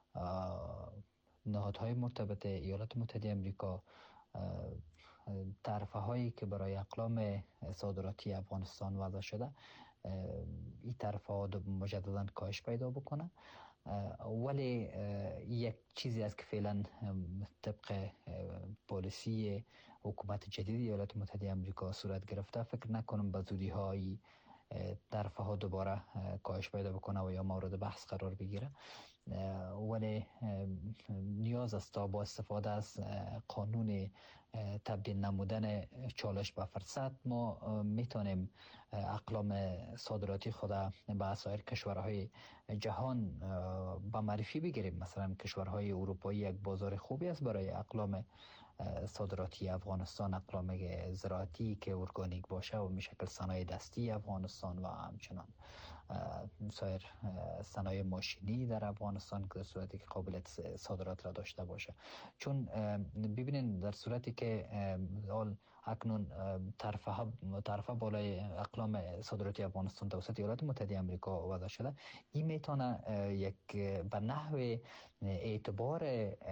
S19: نهادهای مرتبط ایالات متحده آمریکا تعرفه هایی که برای اقلام صادراتی افغانستان وضع شده این تعرفه ها مجددا کاهش پیدا بکنه. ولی یک چیزی است که فعلا طبق پالیسی حکومت جدید ایالات متحده آمریکا صورت گرفته، فکر نکنم به زودی های تعرفه ها دوباره کاهش پیدا بکنه و یا مورد بحث قرار بگیره. ولی نیاز است تا با استفاده از قانون تبدیل نمودن چالش به فرصت ما میتونیم اقلام صادراتی خود به سایر کشورهای جهان به معرفی بگیریم. مثلا کشورهای اروپایی یک بازار خوبی است برای اقلام صادراتی افغانستان، اقلام زراعتی که ارگانیک باشه و میشکل صنایع دستی افغانستان و همچنان سایر صنایع ماشینی در افغانستان که در صورتی که قابلیت صادرات را داشته باشه. چون ببینید در صورتی که حال اکنون طرفه طرفه بالای اقلام صادراتی افغانستان توسط ایالات متحده آمریکا وضع شده، این میتونه یک به نحو اعتبار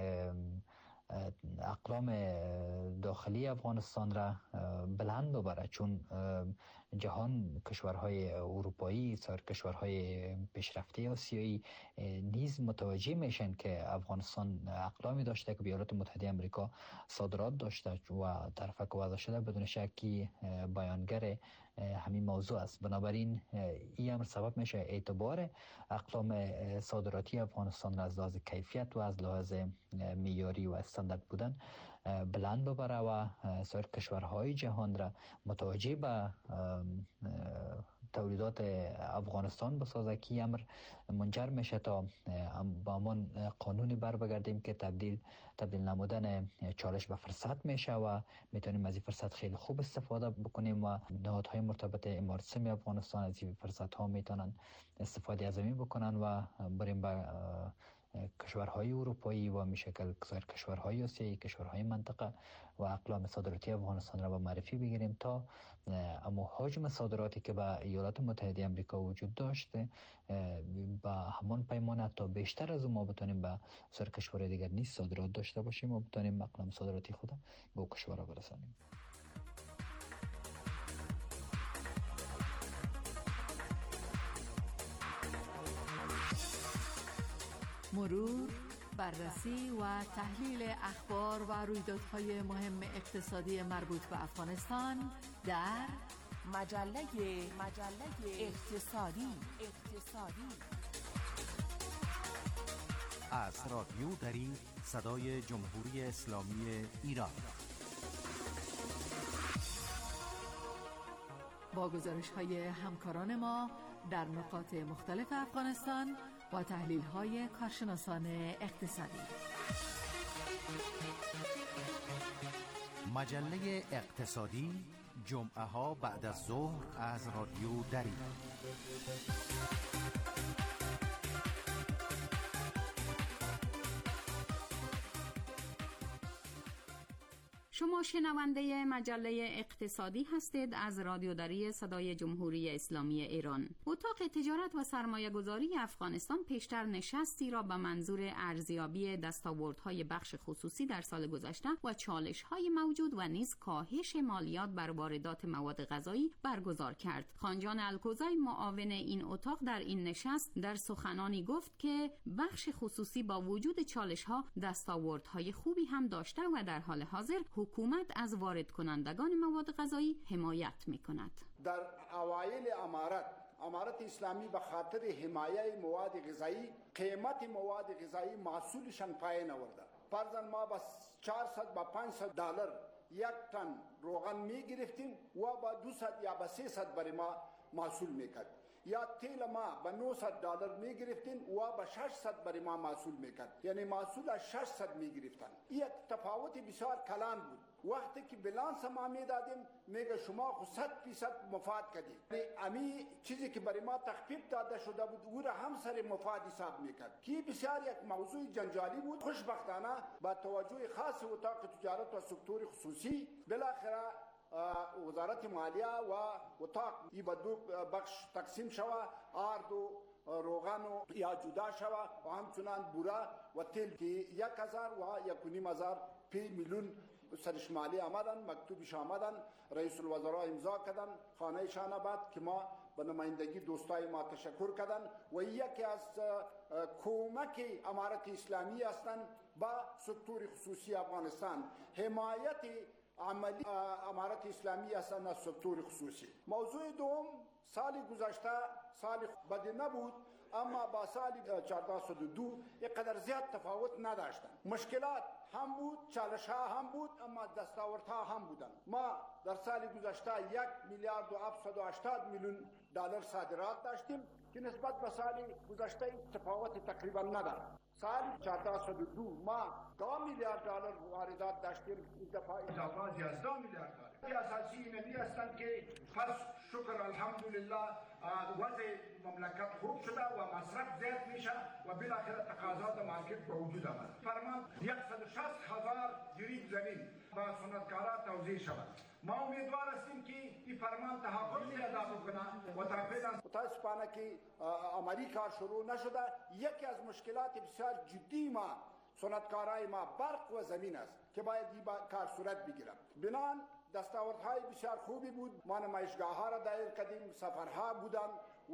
S19: اقلام داخلی افغانستان را بلند ببره، چون جهان کشورهای اروپایی، سایر کشورهای پیشرفته آسیایی نیز متوجه میشن که افغانستان اقلامی داشته که ایالات متحده آمریکا صادرات داشته و طرفه که وضع شده بدون شکی بیانگر همین موضوع است. بنابراین این امر سبب میشه اعتبار اقلام صادراتی افغانستان را از لحاظ کیفیت و از لحاظ معیاری و استاندارد بودن بلند ببره و سایر کشورهای جهان را متوجه به تولیدات افغانستان بسازه که امر منجر میشه تا با همون قانونی بر بگردیم که تبدیل تبدیل نمودن چالش به فرصت میشه و میتونیم از این فرصت خیلی خوب استفاده بکنیم و نهادهای مرتبط امارت اسلامی افغانستان از این فرصت ها میتونن استفاده از این بکنن و بریم به کشورهای اروپایی و میشکل سایر کشورهای آسیایی، کشورهای منطقه و اقلام صادراتی افغانستان را به معرفی بگیریم تا اما حجم صادراتی که به ایالات متحده آمریکا وجود داشته با همان پیمانه تا بیشتر از اون ما بتونیم به سایر کشورهای دیگر نیز صادرات داشته باشیم و بتونیم اقلام صادراتی خود به کشورها برسانیم.
S1: مرور
S20: بررسی و تحلیل اخبار و رویدادهای مهم اقتصادی مربوط به افغانستان در
S2: مجله مجله اقتصادی اقتصادی
S21: از رادیو دری صدای جمهوری اسلامی ایران
S20: با گزارش های همکاران ما در نقاط مختلف افغانستان و تحلیل های کارشناسان اقتصادی.
S21: مجله اقتصادی جمعه ها بعد از ظهر از رادیو دری.
S11: شما شنونده مجله اقتصادی هستید از رادیو دری صدای جمهوری اسلامی ایران. اتاق تجارت و سرمایه گذاری افغانستان پیشتر نشستی را به منظور ارزیابی دستاوردهای بخش خصوصی در سال گذشته و چالش‌های موجود و نیز کاهش مالیات بر واردات مواد غذایی برگزار کرد. خانجان الکوزی معاون این اتاق در این نشست در سخنانی گفت که بخش خصوصی با وجود چالش‌ها دستاوردهای خوبی هم داشته و در حال حاضر حکومت از وارد کنندگان مواد غذایی حمایت می‌کند.
S22: در اوایل امارت امارت اسلامی به خاطر حمایت مواد غذایی قیمت مواد غذایی محصولشان پایین آورده. فرضاً ما با چهارصد با پانصد دلار یک تن روغن می‌گرفتیم و با دویست یا با سیصد برای ما محصول می‌کرد. یا تیل ما به نهصد دلار میگرفتین و به ششصد برای ما محصول میکرد، یعنی محصول از ششصد میگرفتن. یک تفاوت بسیار کلان بود. وقتی که بلانس ما میدادیم میگه شما خود صد فیصد مفاد کردید، یعنی امی چیزی که برای ما تخفیف داده شده بود او را هم سر مفاد حساب میکرد که بسیار یک موضوع جنجالی بود. خوشبختانه با توجه خاص اتاق تجارت و سکتور خصوصی بالاخره وزارت مالیه و اتاق ای به دو بخش تقسیم شوه، آرد و روغن و یا جدا شوه و همچنان بوره و تیل که یک هزار و یک و نیم هزار پی میلیون سرش مالی آمدن، مکتوبش آمدن، رئیس الوزراء امضا کردن، خانه شان آباد که ما به نمایندگی دوستای ما تشکر کردن و یکی از کمک امارت اسلامی هستند با سکتور خصوصی افغانستان. حمایت عملی امارت اسلامی هستند از سکتور خصوصی. موضوع دوم، سال گذشته سال بدی نبود اما با سال چهارصد و دو یک قدر زیاد تفاوت نداشتند. مشکلات هم بود، چالش‌ها هم بود، اما دستاوردها هم بودند. ما در سال گذشته یک میلیارد و هفتصد و هشتاد میلیون دلار صادرات داشتیم که نسبت به سال گذشته تفاوت تقریبا ندارد. سال چهارصد و دو ما دو میلیارد دلار واردات داشتیم، این دفعه اضافه از یازده میلیارد دلار. این اساسی اینمی هستند که پس شکر الحمدلله وضع مملکت خوب شده و مصرف زیاد میشه و بالاخره تقاضا مارکت به وجود آمد. فرمان صد و شصت هزار جریب زمین با صنعتکاران توزیع شود. ما امیدوار هستیم که این فرمان تحقق ادا بکنه و تا فعلا متاسفانه که عملی کار شروع نشده. یکی از مشکلات بسیار جدی ما صنعتکارای ما برق و زمین است که باید این کار صورت بگیرد. بنان دستاوردهای بسیار خوبی بود. ما نمایشگاه‌ها را دایر کردیم، سفرها بودند و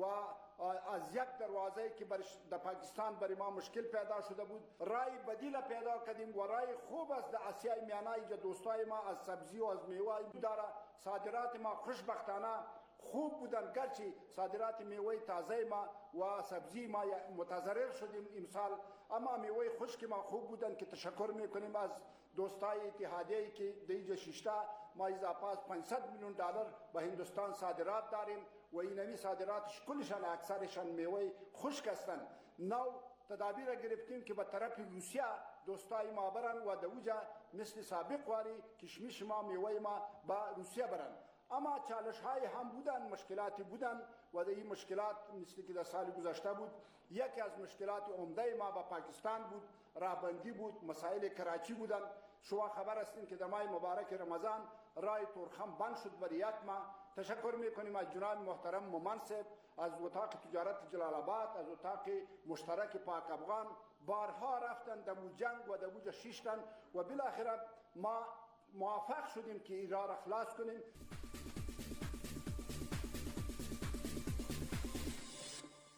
S22: از یک دروازه که در پاکستان برای ما مشکل پیدا شده بود رای بدیل پیدا کردیم و رای خوب است در آسیای میانه اینجا دوستای ما از سبزی و از میوه داره. صادرات ما خوشبختانه خوب بودن، گرچه صادرات میوه تازه ما و سبزی ما متضرر شدیم امسال، اما میوه خشک ما خوب بودن که تشکر میکنیم از دوستای اتحادیه‌ای که دیگه شیشته ما اضافه از پانصد میلیون دلار به هندوستان صادرات داریم و اینمی صادراتش کلشان اکثرشان میوه خشک هستند. نو تدابیر گرفتیم که به طرف روسیه دوستای ما برن و دوجا مثل سابق واری کشمش ما میوه ما با روسیه برن. اما چالش های هم بودن، مشکلاتی بودن و در این مشکلات مثل که در سال گذشته بود. یکی از مشکلات عمده ما با پاکستان بود، راهبندی بود، مسائل کراچی بودن. شما خبر هستین که در ماه مبارک رمضان رای تورخم بند شد برای یک ماه. تشکر میکنیم از جناب محترم ممنصب، از اتاق تجارت جلال آباد، از اتاق مشترک پاک افغان. بارها رفتن دمو جنگ و دمو شیشتن و بالاخره ما موفق شدیم که این راه را خلاص کنیم.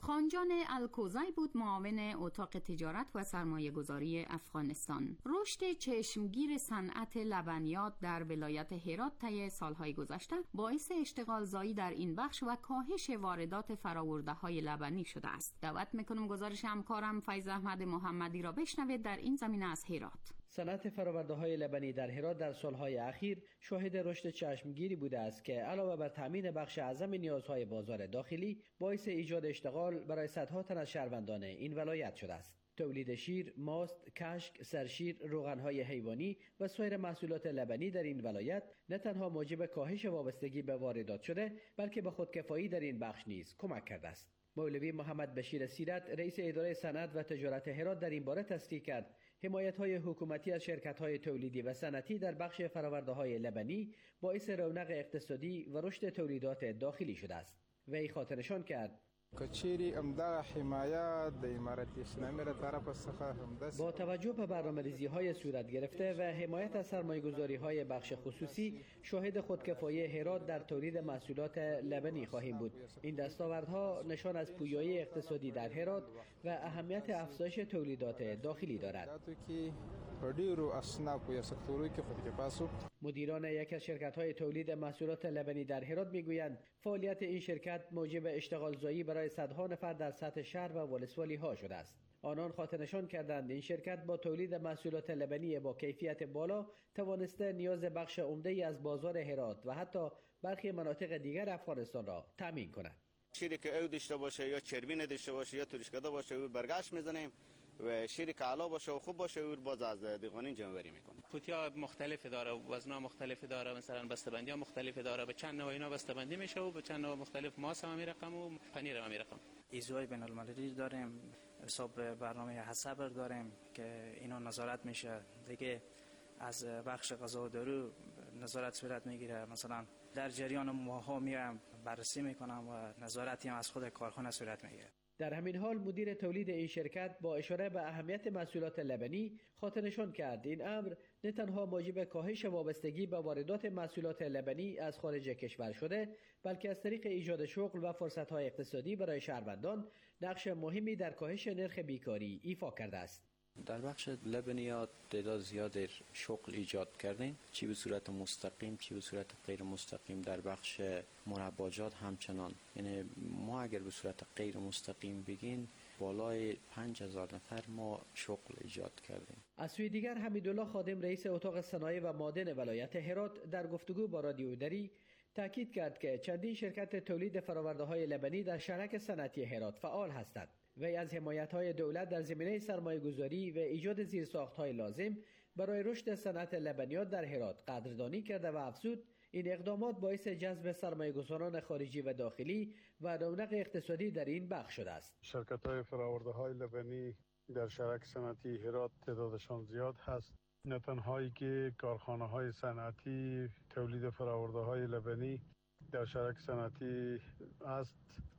S11: خانجان الکوزی بود معاون اتاق تجارت و سرمایه گذاری افغانستان. رشد چشمگیر صنعت لبنیات در ولایت هرات طی سالهای گذشته باعث اشتغال زایی در این بخش و کاهش واردات فرآورده‌های لبنی شده است. دعوت میکنم گزارش همکارم فیض احمد محمدی را بشنوید در این زمینه از هرات.
S3: صنعت فرآورده‌های لبنی در هرات در سالهای اخیر شاهد رشد چشمگیری بوده است که علاوه بر تامین بخش اعظم نیازهای بازار داخلی باعث ایجاد اشتغال برای صدها تن از شهروندان این ولایت شده است. تولید شیر، ماست، کشک، سرشیر، روغن‌های حیوانی و سایر محصولات لبنی در این ولایت نه تنها موجب کاهش وابستگی به واردات شده بلکه به خودکفایی در این بخش نیز کمک کرده است. مولوی محمد بشیر سیرت رئیس اداره صنعت و تجارت هرات در این باره تصدیق کرد حمایت‌های حکومتی از شرکت‌های تولیدی و صنعتی در بخش فرآورده‌های لبنی باعث رونق اقتصادی و رشد تولیدات داخلی شده است. وی خاطر نشان کرد
S4: کچيري امدا حمایت د امارت اسلامی را طرف څخه همداسې
S3: با توجه به برنامه‌ریزی‌های صورت گرفته و حمایت از سرمایه‌گذاری‌های بخش خصوصی شاهد خودکفایی هرات در تولید محصولات لبنی خواهیم بود. این دستاوردها نشان از پویایی اقتصادی در هرات و اهمیت افزایش تولیدات داخلی دارد. مدیران یک از شرکت‌های تولید محصولات لبنی در هرات میگویند فعالیت این شرکت موجب اشتغال زایی برای صدها نفر در سطح شهر و ولسوالی ها شده است. آنان خاطر نشان کردند این شرکت با تولید محصولات لبنی با کیفیت بالا توانسته نیاز بخش عمده‌ای از بازار هرات و حتی برخی مناطق دیگر افغانستان را تامین کند.
S23: شیری که او داشته باشه یا چربین داشته باشه یا ترشکده باشه او برگشت میزنیم و شیری که علا باشه و خوب باشه او باز از دیوانین جمع‌آوری میکنه.
S24: پوتیا مختلف داره، وزنا مختلف داره، مثلا بسته‌بندی ها مختلف داره، به چند نوع اینا بسته‌بندی میشه و به چند نوع مختلف ماست هم میرقم و پنیر هم میرقم.
S25: ایزوهای بین‌المللی داریم، حساب برنامه حسابر داریم که اینا نظارت میشه. دیگه از بخش غذا و دارو نظارت صورت میگیره. مثلا در جریان ماها میام بررسی میکنم و نظارتی هم از خود کارخانه صورت میگیره.
S3: در همین حال مدیر تولید این شرکت با اشاره به اهمیت محصولات لبنی خاطر نشان کرد این امر نه تنها موجب کاهش وابستگی به واردات محصولات لبنی از خارج کشور شده بلکه از طریق ایجاد شغل و فرصت‌های اقتصادی برای شهروندان نقش مهمی در کاهش نرخ بیکاری ایفا کرده است.
S8: در بخش لبنیات تعداد زیاد شغل ایجاد کردیم، چی به صورت مستقیم چی به صورت غیر مستقیم. در بخش مرباجات همچنان، یعنی ما اگر به صورت غیر مستقیم بگین بالای پنج هزار نفر ما شغل ایجاد کردیم.
S3: از سوی دیگر حمیدالله خادم رئیس اتاق صنایع و معادن ولایت هرات در گفتگو با رادیو دری تاکید کرد که چندین شرکت تولید فرآورده‌های لبنی در شرک صنعتی هرات فعال هستند. وی از حمایت‌های دولت در زمینه سرمایه‌گذاری و ایجاد زیرساخت‌های لازم برای رشد صنعت لبنیات در هرات قدردانی کرده و افزود این اقدامات باعث جذب سرمایه‌گذاران خارجی و داخلی و رونق اقتصادی در این بخش شده است.
S26: شرکت‌های فرآورده‌های لبنی در شرک صنعتی هرات تعدادشان زیاد هست. نه تنهایی که کارخانه‌های صنعتی تولید فرآورده‌های لبنی در شرک صنعتی است،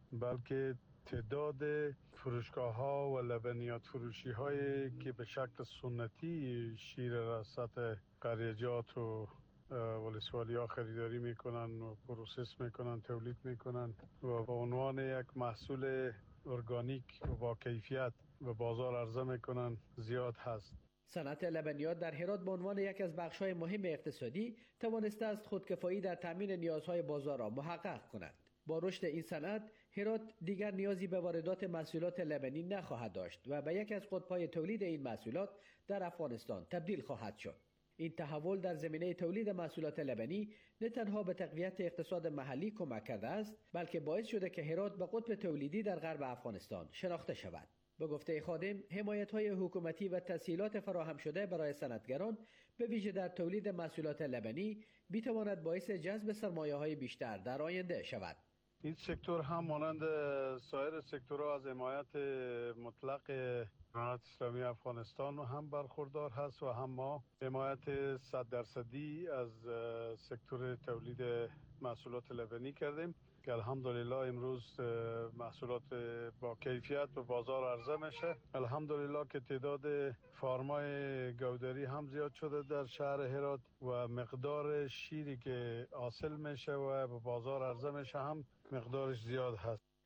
S26: بلکه تعداد فروشگاه‌ها و لبنیات فروشی‌هایی که به شکل سنتی شیر را سطح قریجات و ولسوالی‌ها خریداری میکنن و پروسس میکنن، تولید میکنن و به عنوان یک محصول ارگانیک و با کیفیت و بازار عرضه میکنن زیاد هست.
S3: صنعت لبنیات در هرات به عنوان یک از بخش‌های مهم اقتصادی توانسته است خودکفایی در تامین نیازهای بازار را محقق کند. با رشد این صنعت هرات دیگر نیازی به واردات محصولات لبنی نخواهد داشت و به یک از قطب‌های تولید این محصولات در افغانستان تبدیل خواهد شد. این تحول در زمینه تولید محصولات لبنی نه تنها به تقویت اقتصاد محلی کمک کرده است بلکه باعث شده که هرات به قطب تولیدی در غرب افغانستان شناخته شود. به گفته خادم حمایت‌های حکومتی و تسهیلات فراهم شده برای صنعتگران به ویژه در تولید محصولات لبنی می‌تواند باعث جذب سرمایه‌های بیشتر در آینده شود.
S26: این سکتور هم مانند سایر سکتورها از حمایت مطلق جمهوریت اسلامی افغانستان هم برخوردار هست و هم ما حمایت صد درصدی از سکتور تولید محصولات لبنی کردیم که الحمدلله امروز محصولات با کیفیت به بازار عرضه میشه. الحمدلله که تعداد فارمای گودری هم زیاد شده در شهر هرات و مقدار شیری که حاصل میشه و به بازار عرضه میشه هم مقدارش زیاد هست.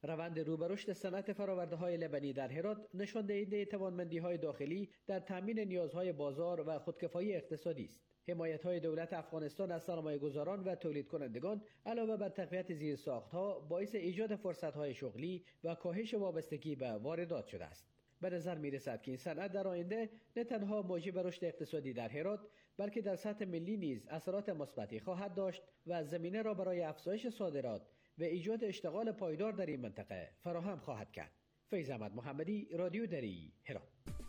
S3: روند رو به رشد صنعت فرآورده‌های لبنی در هرات نشان دهنده توانمندی‌های داخلی در تامین نیازهای بازار و خودکفایی اقتصادی است. حمایت‌های دولت افغانستان از سرمایه‌گذاران و تولید کنندگان علاوه بر تقویت زیرساخت‌ها باعث ایجاد فرصت‌های شغلی و کاهش وابستگی به واردات شده است. به نظر می‌رسد که این صنعت در آینده نه تنها موجب رشد اقتصادی در هرات بلکه در سطح ملی نیز اثرات مثبتی خواهد داشت و زمینه را برای افزایش صادرات و ایجاد اشتغال پایدار در این منطقه فراهم خواهد کرد. فیض احمد محمدی، رادیو دری، هرات.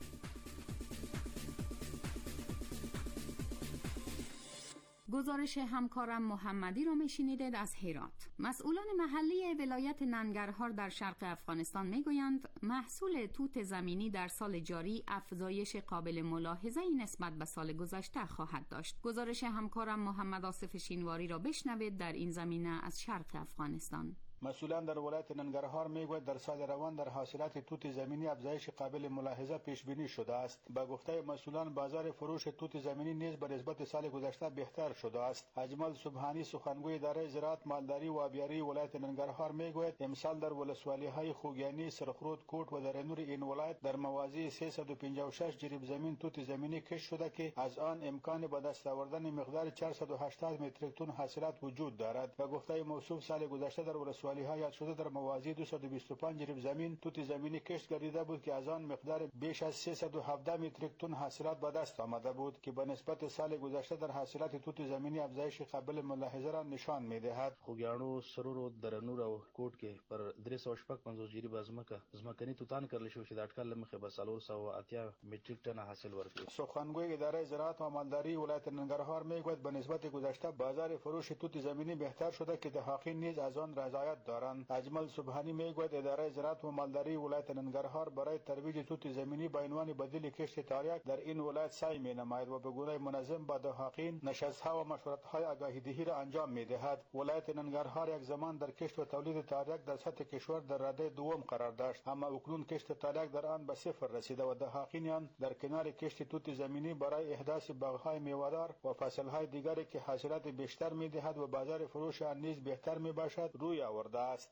S11: گزارش همکارم محمدی را میشنیدید از هرات. مسئولان محلی ولایت ننگرهار در شرق افغانستان میگویند محصول توت زمینی در سال جاری افزایش قابل ملاحظه‌ای نسبت به سال گذشته خواهد داشت. گزارش همکارم محمد آصف شینواری را بشنوید در این زمینه از شرق افغانستان.
S5: مسئولان در ولایت ننگرهار میگوید در سال روان در حاصلات توت زمینی افزایش قابل ملاحظه پیش بینی شده است. با گفته مسئولان بازار فروش توت زمینی نیز به نسبت سال گذشته بهتر شده است. اجمل سبحانی سخنگوی اداره زراعت، مالداری و آبیاری ولایت ننگرهار میگوید امسال در ولسوالی‌های خوگیانی، سرخرود، کوٹ و درنور این ولایت در موازی سیصد و پنجاه و شش جریب زمین توت زمینی کشت شده که از آن امکان به دست آوردن مقدار چهارصد و هشتاد متریک تن حاصلات وجود دارد. و گفته موصوف سال گذشته در ولسوالی ها یاد شده در موازی دویست و بیست و پنج جریب زمین توت زمینی کشت گردیده بود که از آن مقدار بیش از سیصد و هفده متریک تن حاصلات به دست آمده بود که به نسبت سال گذشته در حاصلات توت زمینی افزایش قابل ملاحظه را نشان می‌دهد.
S6: خوګیاڼو، سرور، درنور او کوټ کې پر درې سوه شپږ پنځوس جریب ځمکه ځمکني توتان کرل شو چې د اټکل له مخې به څلور سوه اتیا متریک تن حاصل ورکړي.
S5: سخنگوی اداره زراعت و مالداری ولایت ننگرهار میگوید به نسبت گذشته بازار فروش توت زمینی بهتر شده که دهقان نیز از آن رضایت دارند. اجمل سبحانی میگوید اداره زراعت و مالداری ولایت ننگرهار برای ترویج توت زمینی به عنوان بدیل کشت تریاک در این ولایت سعی می‌نماید و به گونه منظم با دهقان نشست‌ها و مشورت‌های آگاهی‌دهی را انجام می‌دهد. ولایت ننگرهار یک زمان در کشت و تولید تریاک در سطح کشور در رده دوم قرار داشت، اما اکنون کشت تریاک در آن به صفر رسیده و دهقانان در کنار کشت توت زمینی برای احداث باغ‌های میوه‌دار و فصل‌های دیگری که حاصلات بیشتر می‌دهد و بازار فروش آن نیز بهتر می‌باشد روی آورده است.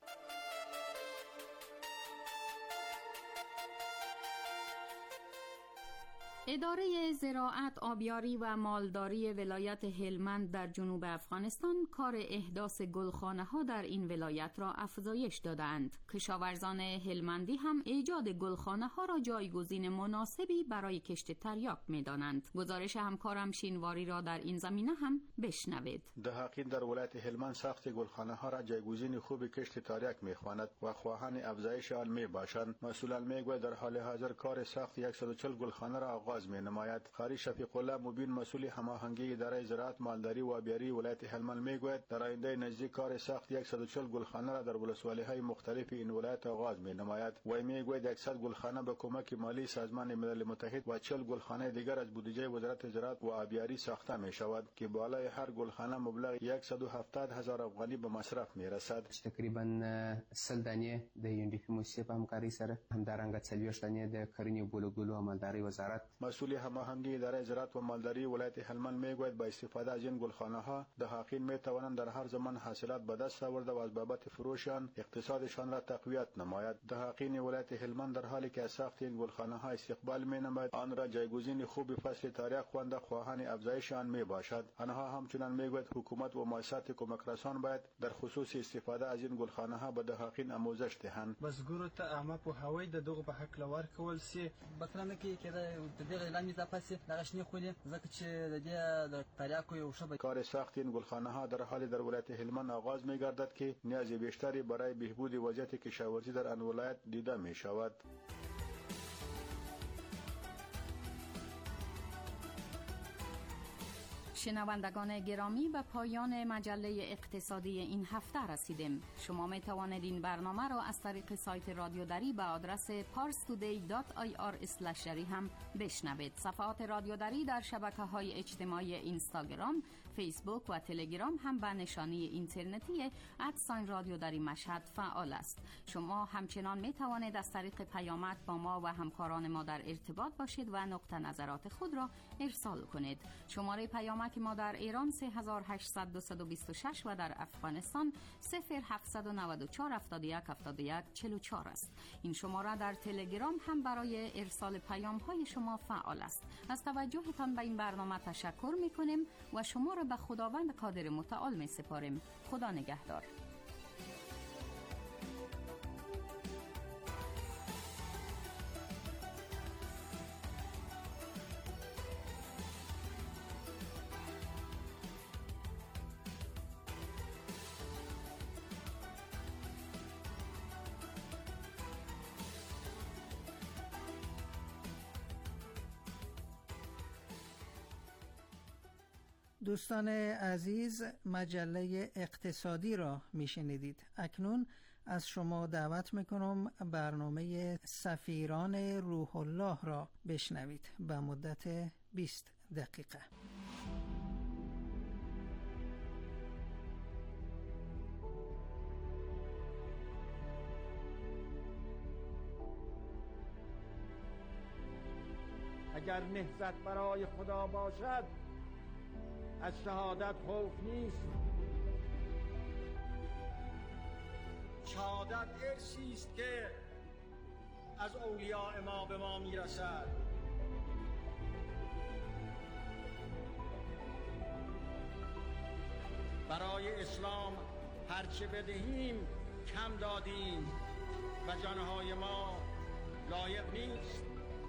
S11: اداره زراعت، آبیاری و مالداری ولایت هلمند در جنوب افغانستان کار احداث گلخانه ها در این ولایت را افزایش دادند. کشاورزان هلمندی هم ایجاد گلخانه ها را جایگزین مناسبی برای کشت تریاک می دانند. گزارش همکارم شینواری را در این زمینه هم بشنوید.
S5: دهقان در ولایت هلمند ساخت گلخانه ها را جایگزین خوب کشت تریاک می خواند و خواهان افزایش آن می باشند. مسئولان می گویند در حال حاضر کار ساخت صد و چهل گلخانه را آغاز می نماید. قاری شفیق الله مبین مسئول هماهنگی اداره زراعت، مالداری و آبیاری ولایت هلمند میگوید در آینده نزدیک کار ساخت صد و چهل گلخانه را در ولسوالی های مختلف این ولایت آغاز می نماید. و میگوید صد گلخانه به کمک مالی سازمان ملل متحد و چهل گلخانه دیگر از بودجه وزارت زراعت و آبیاری ساخته می شود که بالای هر گلخانه مبلغ صد و هفتاد هزار افغانی به مصرف می رسد.
S7: تقریبا سل دانه د یونډیپی موسسې په همکارۍ سره همدارنګه څلوېښت دانې د کرنې ګلوګلو او مالدارۍ وزارت.
S5: مسئول هماهنگی اداره زراعت و مالداری ولایت هلمند میگوید با استفاده از این گلخانه ها دهقان می توانند در هر زمان حاصلات به دست آورده و از بابت فروشان اقتصادشان را تقویت نماید. دهقان ولایت هلمند در حالی که از ساخت این گلخانه ها استقبال می نماید آن را جایگزین خوب فصل تریاک خوانده خواهان افزایش آن می باشد. آنها همچنان میگوید حکومت و مؤسسات کمک رسان باید در خصوص استفاده از این گلخانه ها به دهقان آموزش دهند.
S9: بزګرو ته عامه پوهاوی د دغه په حق لور کول سي بکرانه کې کېده د دغه اعلان اضافه دغه شنه خولي ځکه چې د دې د تریاکو یو شبکه
S5: کار ساخت این گلخانه ها در حال در ولایت هلمند آغاز می گردد که نیاز بیشتری برای بهبود وضعیت کشاورزی در آن ولایت دیده می شود.
S11: شنوندگان گرامی، به پایان مجله اقتصادی این هفته رسیدیم. شما می توانید این برنامه را از طریق سایت رادیو دری به آدرس پارس تودی دات آی آر اسلش دری هم بشنوید. صفحات رادیو دری در شبکه‌های اجتماعی اینستاگرام، فیسبوک و تلگرام هم به نشانی اینترنتی ادساین رادیو دری مشهد فعال است. شما همچنان می توانید از طریق پیامک با ما و همکاران ما در ارتباط باشید و نقطه نظرات خود را ارسال کنید. شماره پیامک کمک ما در ایران سه هزار و هشتصد و بیست و شش و در افغانستان صفر هفتصد و نود و چهار هفتاد و یک هفتاد و یک چهل و چهار است. این شماره در تلگرام هم برای ارسال پیام های شما فعال است. از توجهتان به این برنامه تشکر می کنیم و شما را به خداوند قادر متعال می سپاریم. خدا نگهدار.
S10: دوستان عزیز، مجله اقتصادی را میشنیدید. اکنون از شما دعوت میکنم برنامه سفیران روح الله را بشنوید به مدت بیست دقیقه.
S12: اگر نهضت برای خدا باشد از شهادت خوف نیست. شهادت ارثی است که از اولیاء ما به ما میرسد. برای اسلام هرچه بدهیم کم دادیم و جانهای ما لایق نیست.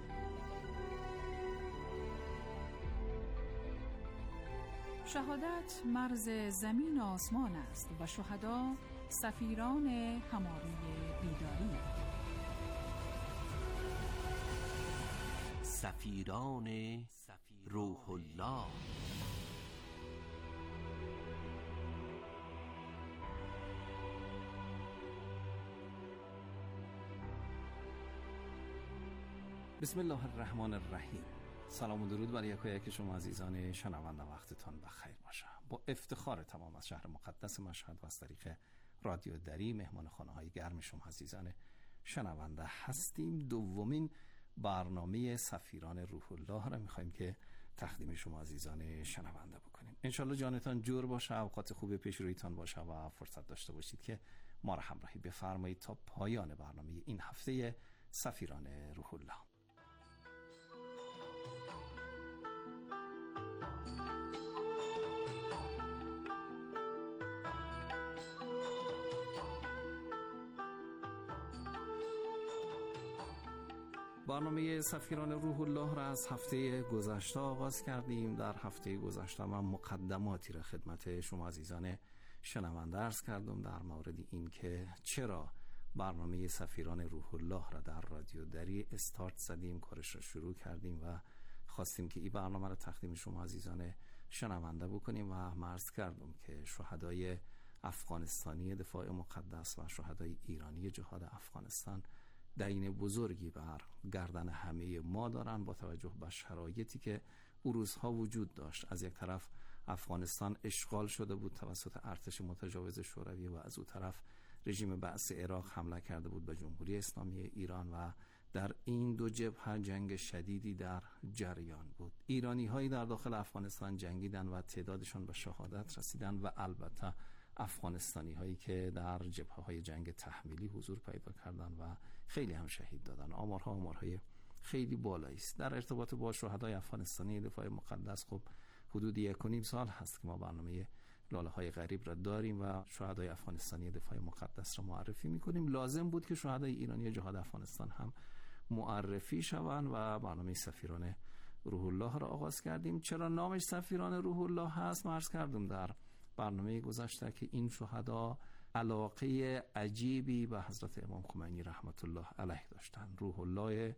S13: شهادت مرز زمین و آسمان است و شهدا سفیران هماری بیداری.
S21: سفیران روح الله.
S15: بسم الله الرحمن الرحیم. سلام و درود بر یکایک یک شما عزیزان شنونده، وقتتان بخیر باشه. با افتخار تمام از شهر مقدس مشهد و از طریق رادیو دری مهمان خانه های گرم شما عزیزان شنونده هستیم. دومین برنامه سفیران روح الله را میخوایم که تقدیم شما عزیزان شنونده بکنیم. انشالله جانتان جور باشه، اوقات خوب پیش رویتان باشه و فرصت داشته باشید که ما را همراهی بفرمایید تا پایان برنامه این هفته سفیران روح الله. برنامه سفیران روح الله را از هفته گذشته آغاز کردیم. در هفته گذشته من مقدماتی را خدمت شما عزیزان شنونده عرض کردم در مورد این که چرا برنامه سفیران روح الله را در رادیو دری استارت زدیم، کارش را شروع کردیم و خواستیم که این برنامه را تقدیم شما عزیزان شنونده بکنیم و عرض کردم که شهدای افغانستانی دفاع مقدس و شهدای ایرانی جهاد افغانستان دین بزرگی بر گردن همه ما دارن با توجه به شرایطی که اون روزها وجود داشت. از یک طرف افغانستان اشغال شده بود توسط ارتش متجاوز شوروی و از اون طرف رژیم بعث عراق حمله کرده بود به جمهوری اسلامی ایران و در این دو جبهه جنگ شدیدی در جریان بود. ایرانی هایی در داخل افغانستان جنگیدن و تعدادشان به شهادت رسیدن و البته افغانستانی هایی که در جبهه های جنگ تحمیلی حضور پیدا کردن و خیلی هم شهید دادن. آمارها آمارهای خیلی بالایی است. در ارتباط با شهدای افغانستانی دفاع مقدس خب حدود یک و نیم سال هست که ما برنامه لاله های غریب را داریم و شهدای افغانستانی دفاع مقدس را معرفی میکنیم. لازم بود که شهدای ایرانی جهاد افغانستان هم معرفی شوند و برنامه سفیران روح الله را آغاز کردیم. چرا نامش سفیران روح الله هست؟ عرض کردم در برنامه گذشته که این شهدا علاقه عجیبی به حضرت امام خمینی رحمت الله علیه داشتند. روح الله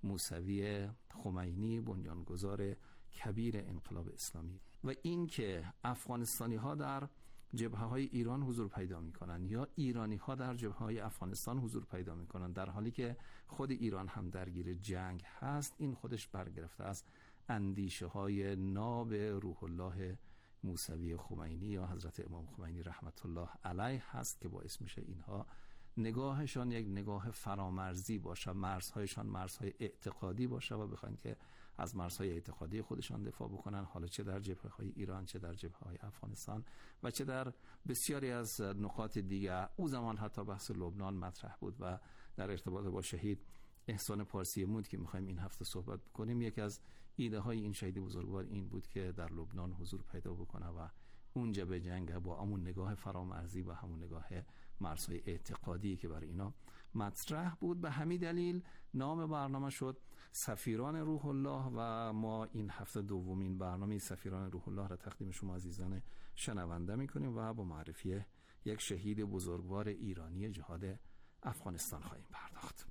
S15: موسوی خمینی بنیانگذار کبیر انقلاب اسلامی و این که افغانستانی ها در جبهه های ایران حضور پیدا می کنند یا ایرانی ها در جبهه های افغانستان حضور پیدا می کنند در حالی که خود ایران هم درگیر جنگ هست، این خودش برگرفته از اندیشه های ناب روح الله موسوی خمینی یا حضرت امام خمینی رحمت الله علیه هست که باعث میشه اینها نگاهشان یک نگاه فرامرزی باشه، مرزهایشان مرزهای اعتقادی باشه و بخواین که از مرزهای اعتقادی خودشان دفاع بکنن، حالا چه در جبهه‌های ایران، چه در جبهه‌های افغانستان و چه در بسیاری از نقاط دیگر. او زمان حتی بحث لبنان مطرح بود و در ارتباط با شهید احسان پارسی مود که می‌خوایم این هفته صحبت بکنیم، یکی از ایده های این شهید بزرگوار این بود که در لبنان حضور پیدا بکنه و اونجا به جنگ با همون نگاه فرامرزی و همون نگاه مرزهای اعتقادی که برای اینا مطرح بود. به همین دلیل نام برنامه شد سفیران روح الله و ما این هفته دومین برنامه سفیران روح الله را تقدیم شما عزیزان شنونده میکنیم و با معرفی یک شهید بزرگوار ایرانی جهاد افغانستان خواهیم پرداخت.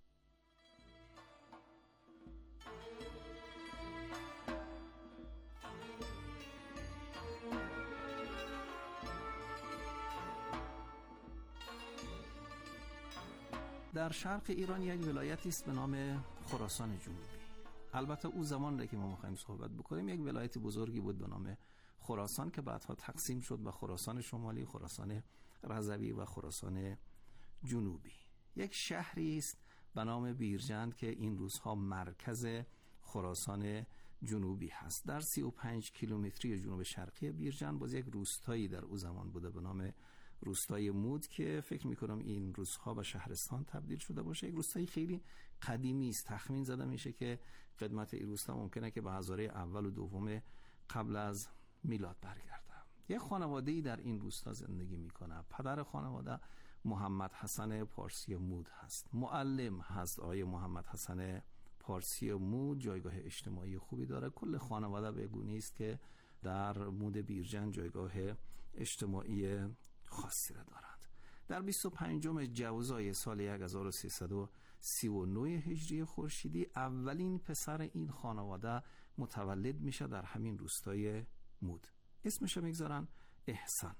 S15: در شرق ایران یک ولایتی است به نام خراسان جنوبی. البته او زمان را که ما می‌خوایم صحبت بکنیم یک ولایت بزرگی بود به نام خراسان که بعدها تقسیم شد به خراسان شمالی، خراسان رضوی و خراسان جنوبی. یک شهری است به نام بیرجند که این روزها مرکز خراسان جنوبی هست. در سی و پنج کیلومتری جنوب شرقی بیرجند باز یک روستایی در او زمان بوده به نام روستای مود که فکر میکنم این روزها به شهرستان تبدیل شده باشه. یک روستای خیلی قدیمی است. تخمین زده میشه که قدمت این روستا ممکنه که به هزاره اول و دوم قبل از میلاد برگرده. یک خانواده‌ای در این روستا زندگی میکنه. پدر خانواده محمد حسن پارسی مود هست. معلم هست. آقای محمد حسن پارسی مود جایگاه اجتماعی خوبی داره. کل خانواده به گونه‌ای است که در مود بیرجند جایگاه اجتماعی خاصی را دارند. در بیست و پنجم جوزای سال هزار و سیصد و سی و نه هجری خورشیدی اولین پسر این خانواده متولد میشه در همین روستای مود. اسمش میگذارن احسان.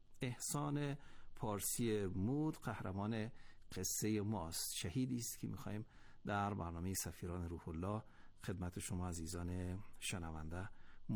S15: احسان پارسی مود قهرمان قصه ماست. شهیدی است که میخوایم در برنامه سفیران روح الله خدمت شما عزیزان شنونده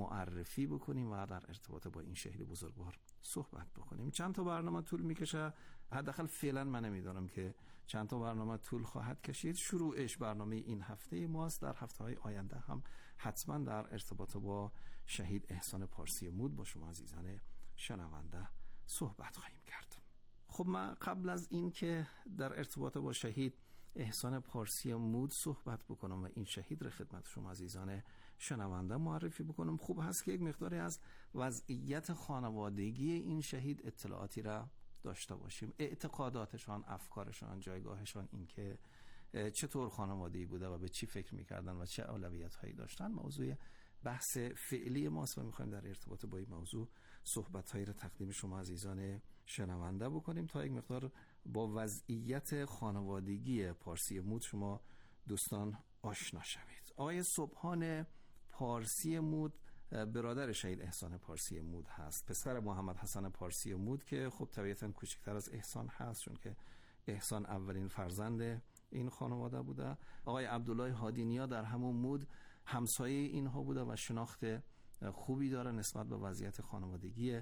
S15: معرفی بکنیم و در ارتباط با این شهید بزرگوار صحبت بکنیم. چند تا برنامه طول میکشه، حداقل فعلا من نمیدونم که چند تا برنامه طول خواهد کشید. شروعش برنامه این هفته ماست. در هفته های آینده هم حتما در ارتباط با شهید احسان پارسی مود با شما عزیزان شنونده صحبت خواهیم کرد. خب من قبل از این که در ارتباط با شهید احسان پارسی مود صحبت بکنم و این شهید را خدمت شما عزیزان شنونده معرفی بکنم، خوب هست که یک مقداری از وضعیت خانوادگی این شهید اطلاعاتی را داشته باشیم. اعتقاداتشان، افکارشان، جایگاهشان، این که چطور خانوادگی بوده و به چی فکر میکردن و چه اولویت هایی داشتن موضوع بحث فعلی ماست و میخوایم در ارتباط با این موضوع صحبت هایی را تقدیم شما عزیزان شنونده بکنیم تا یک مقدار با وضعیت خانوادگی پارسی مود شما دوستان آشنا شوید. آقای سبحان پارسی مود برادر شهید احسان پارسی مود هست، پسر محمد حسن پارسی مود که خب طبیعتاً کوچکتر از احسان هست چون که احسان اولین فرزند این خانواده بوده. آقای عبدالله هادینیا در همون مود همسایه اینها بوده و شناخت خوبی داره نسبت به وضعیت خانوادگی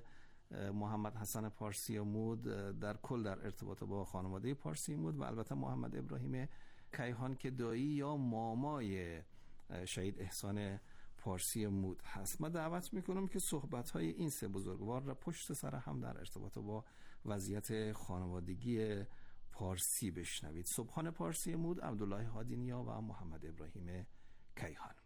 S15: محمد حسن پارسی مود در کل در ارتباط با خانواده پارسی مود و البته محمد ابراهیم کیهان که دایی یا مامای شهید احسان پارسی مود هست. من دعوت میکنم که صحبت‌های این سه بزرگوار را پشت سر هم در ارتباط با وضعیت خانوادگی پارسی بشنوید. سبحان پارسی مود، عبدالله هادینیا و محمد ابراهیم کیهان.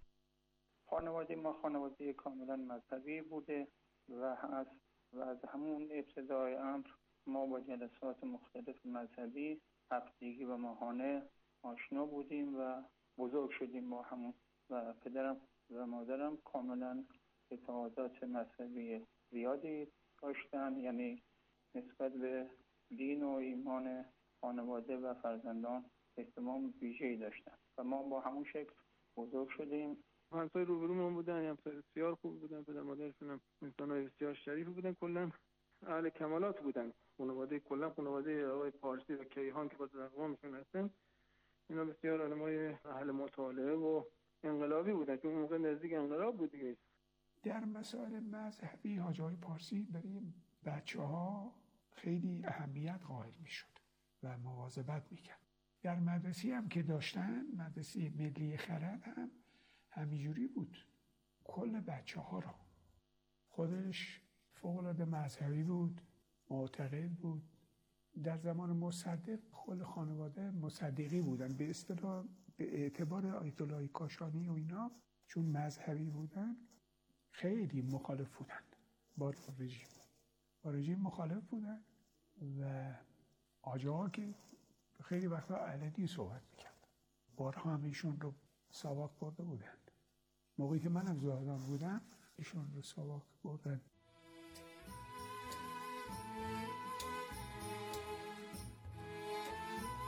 S1: خانواده ما خانواده کاملا مذهبی بوده و هست و از همون ابتدای امر ما با جلسات مختلف مذهبی هفتگی و ماهانه آشنا بودیم و بزرگ شدیم با همون و پدرم و مادرم کاملا اعتقادات مذهبی زیادی داشتن، یعنی نسبت به دین و ایمان خانواده و فرزندان اهتمام ویژه‌ای داشتن و ما با همون شکل بزرگ شدیم.
S14: همسایه روبرومون بودن، همسایه بسیار خوب بودن، پدر مادرشون هم انسان‌های بسیار شریفی بودن، کلا اهل کمالات بودن. خانواده کلا خانواده آقای پارسی و کیهان که باز اقوامشون هستن اینا بسیار آدمای اهل مطالعه و انقلابی بودن که اون موقع نزدیک انقلاب بود دیگه.
S16: در مسائل مذهبی حاج آقای پارسی برای بچه‌ها خیلی اهمیت قائل می‌شد. و مواظبت میکرد. در مدرسه هم که داشتن، مدرسه ملی خرد هم همینجوری بود. کل بچه ها را خودش فوق‌العاده مذهبی بود، معتقد بود. در زمان مصدق کل خانواده مصدقی بودن، به اصطلاح به اعتبار آیت الله کاشانی و اینا، چون مذهبی بودن خیلی مخالف بودن با رژیم با رژیم مخالف بودن و آجاها که خیلی وقتا علنی صحبت میکردن. بارها هم ایشون رو ساواک برده بودن. موقعی که منم زاهدان بودم ایشون رو ساواک بردن.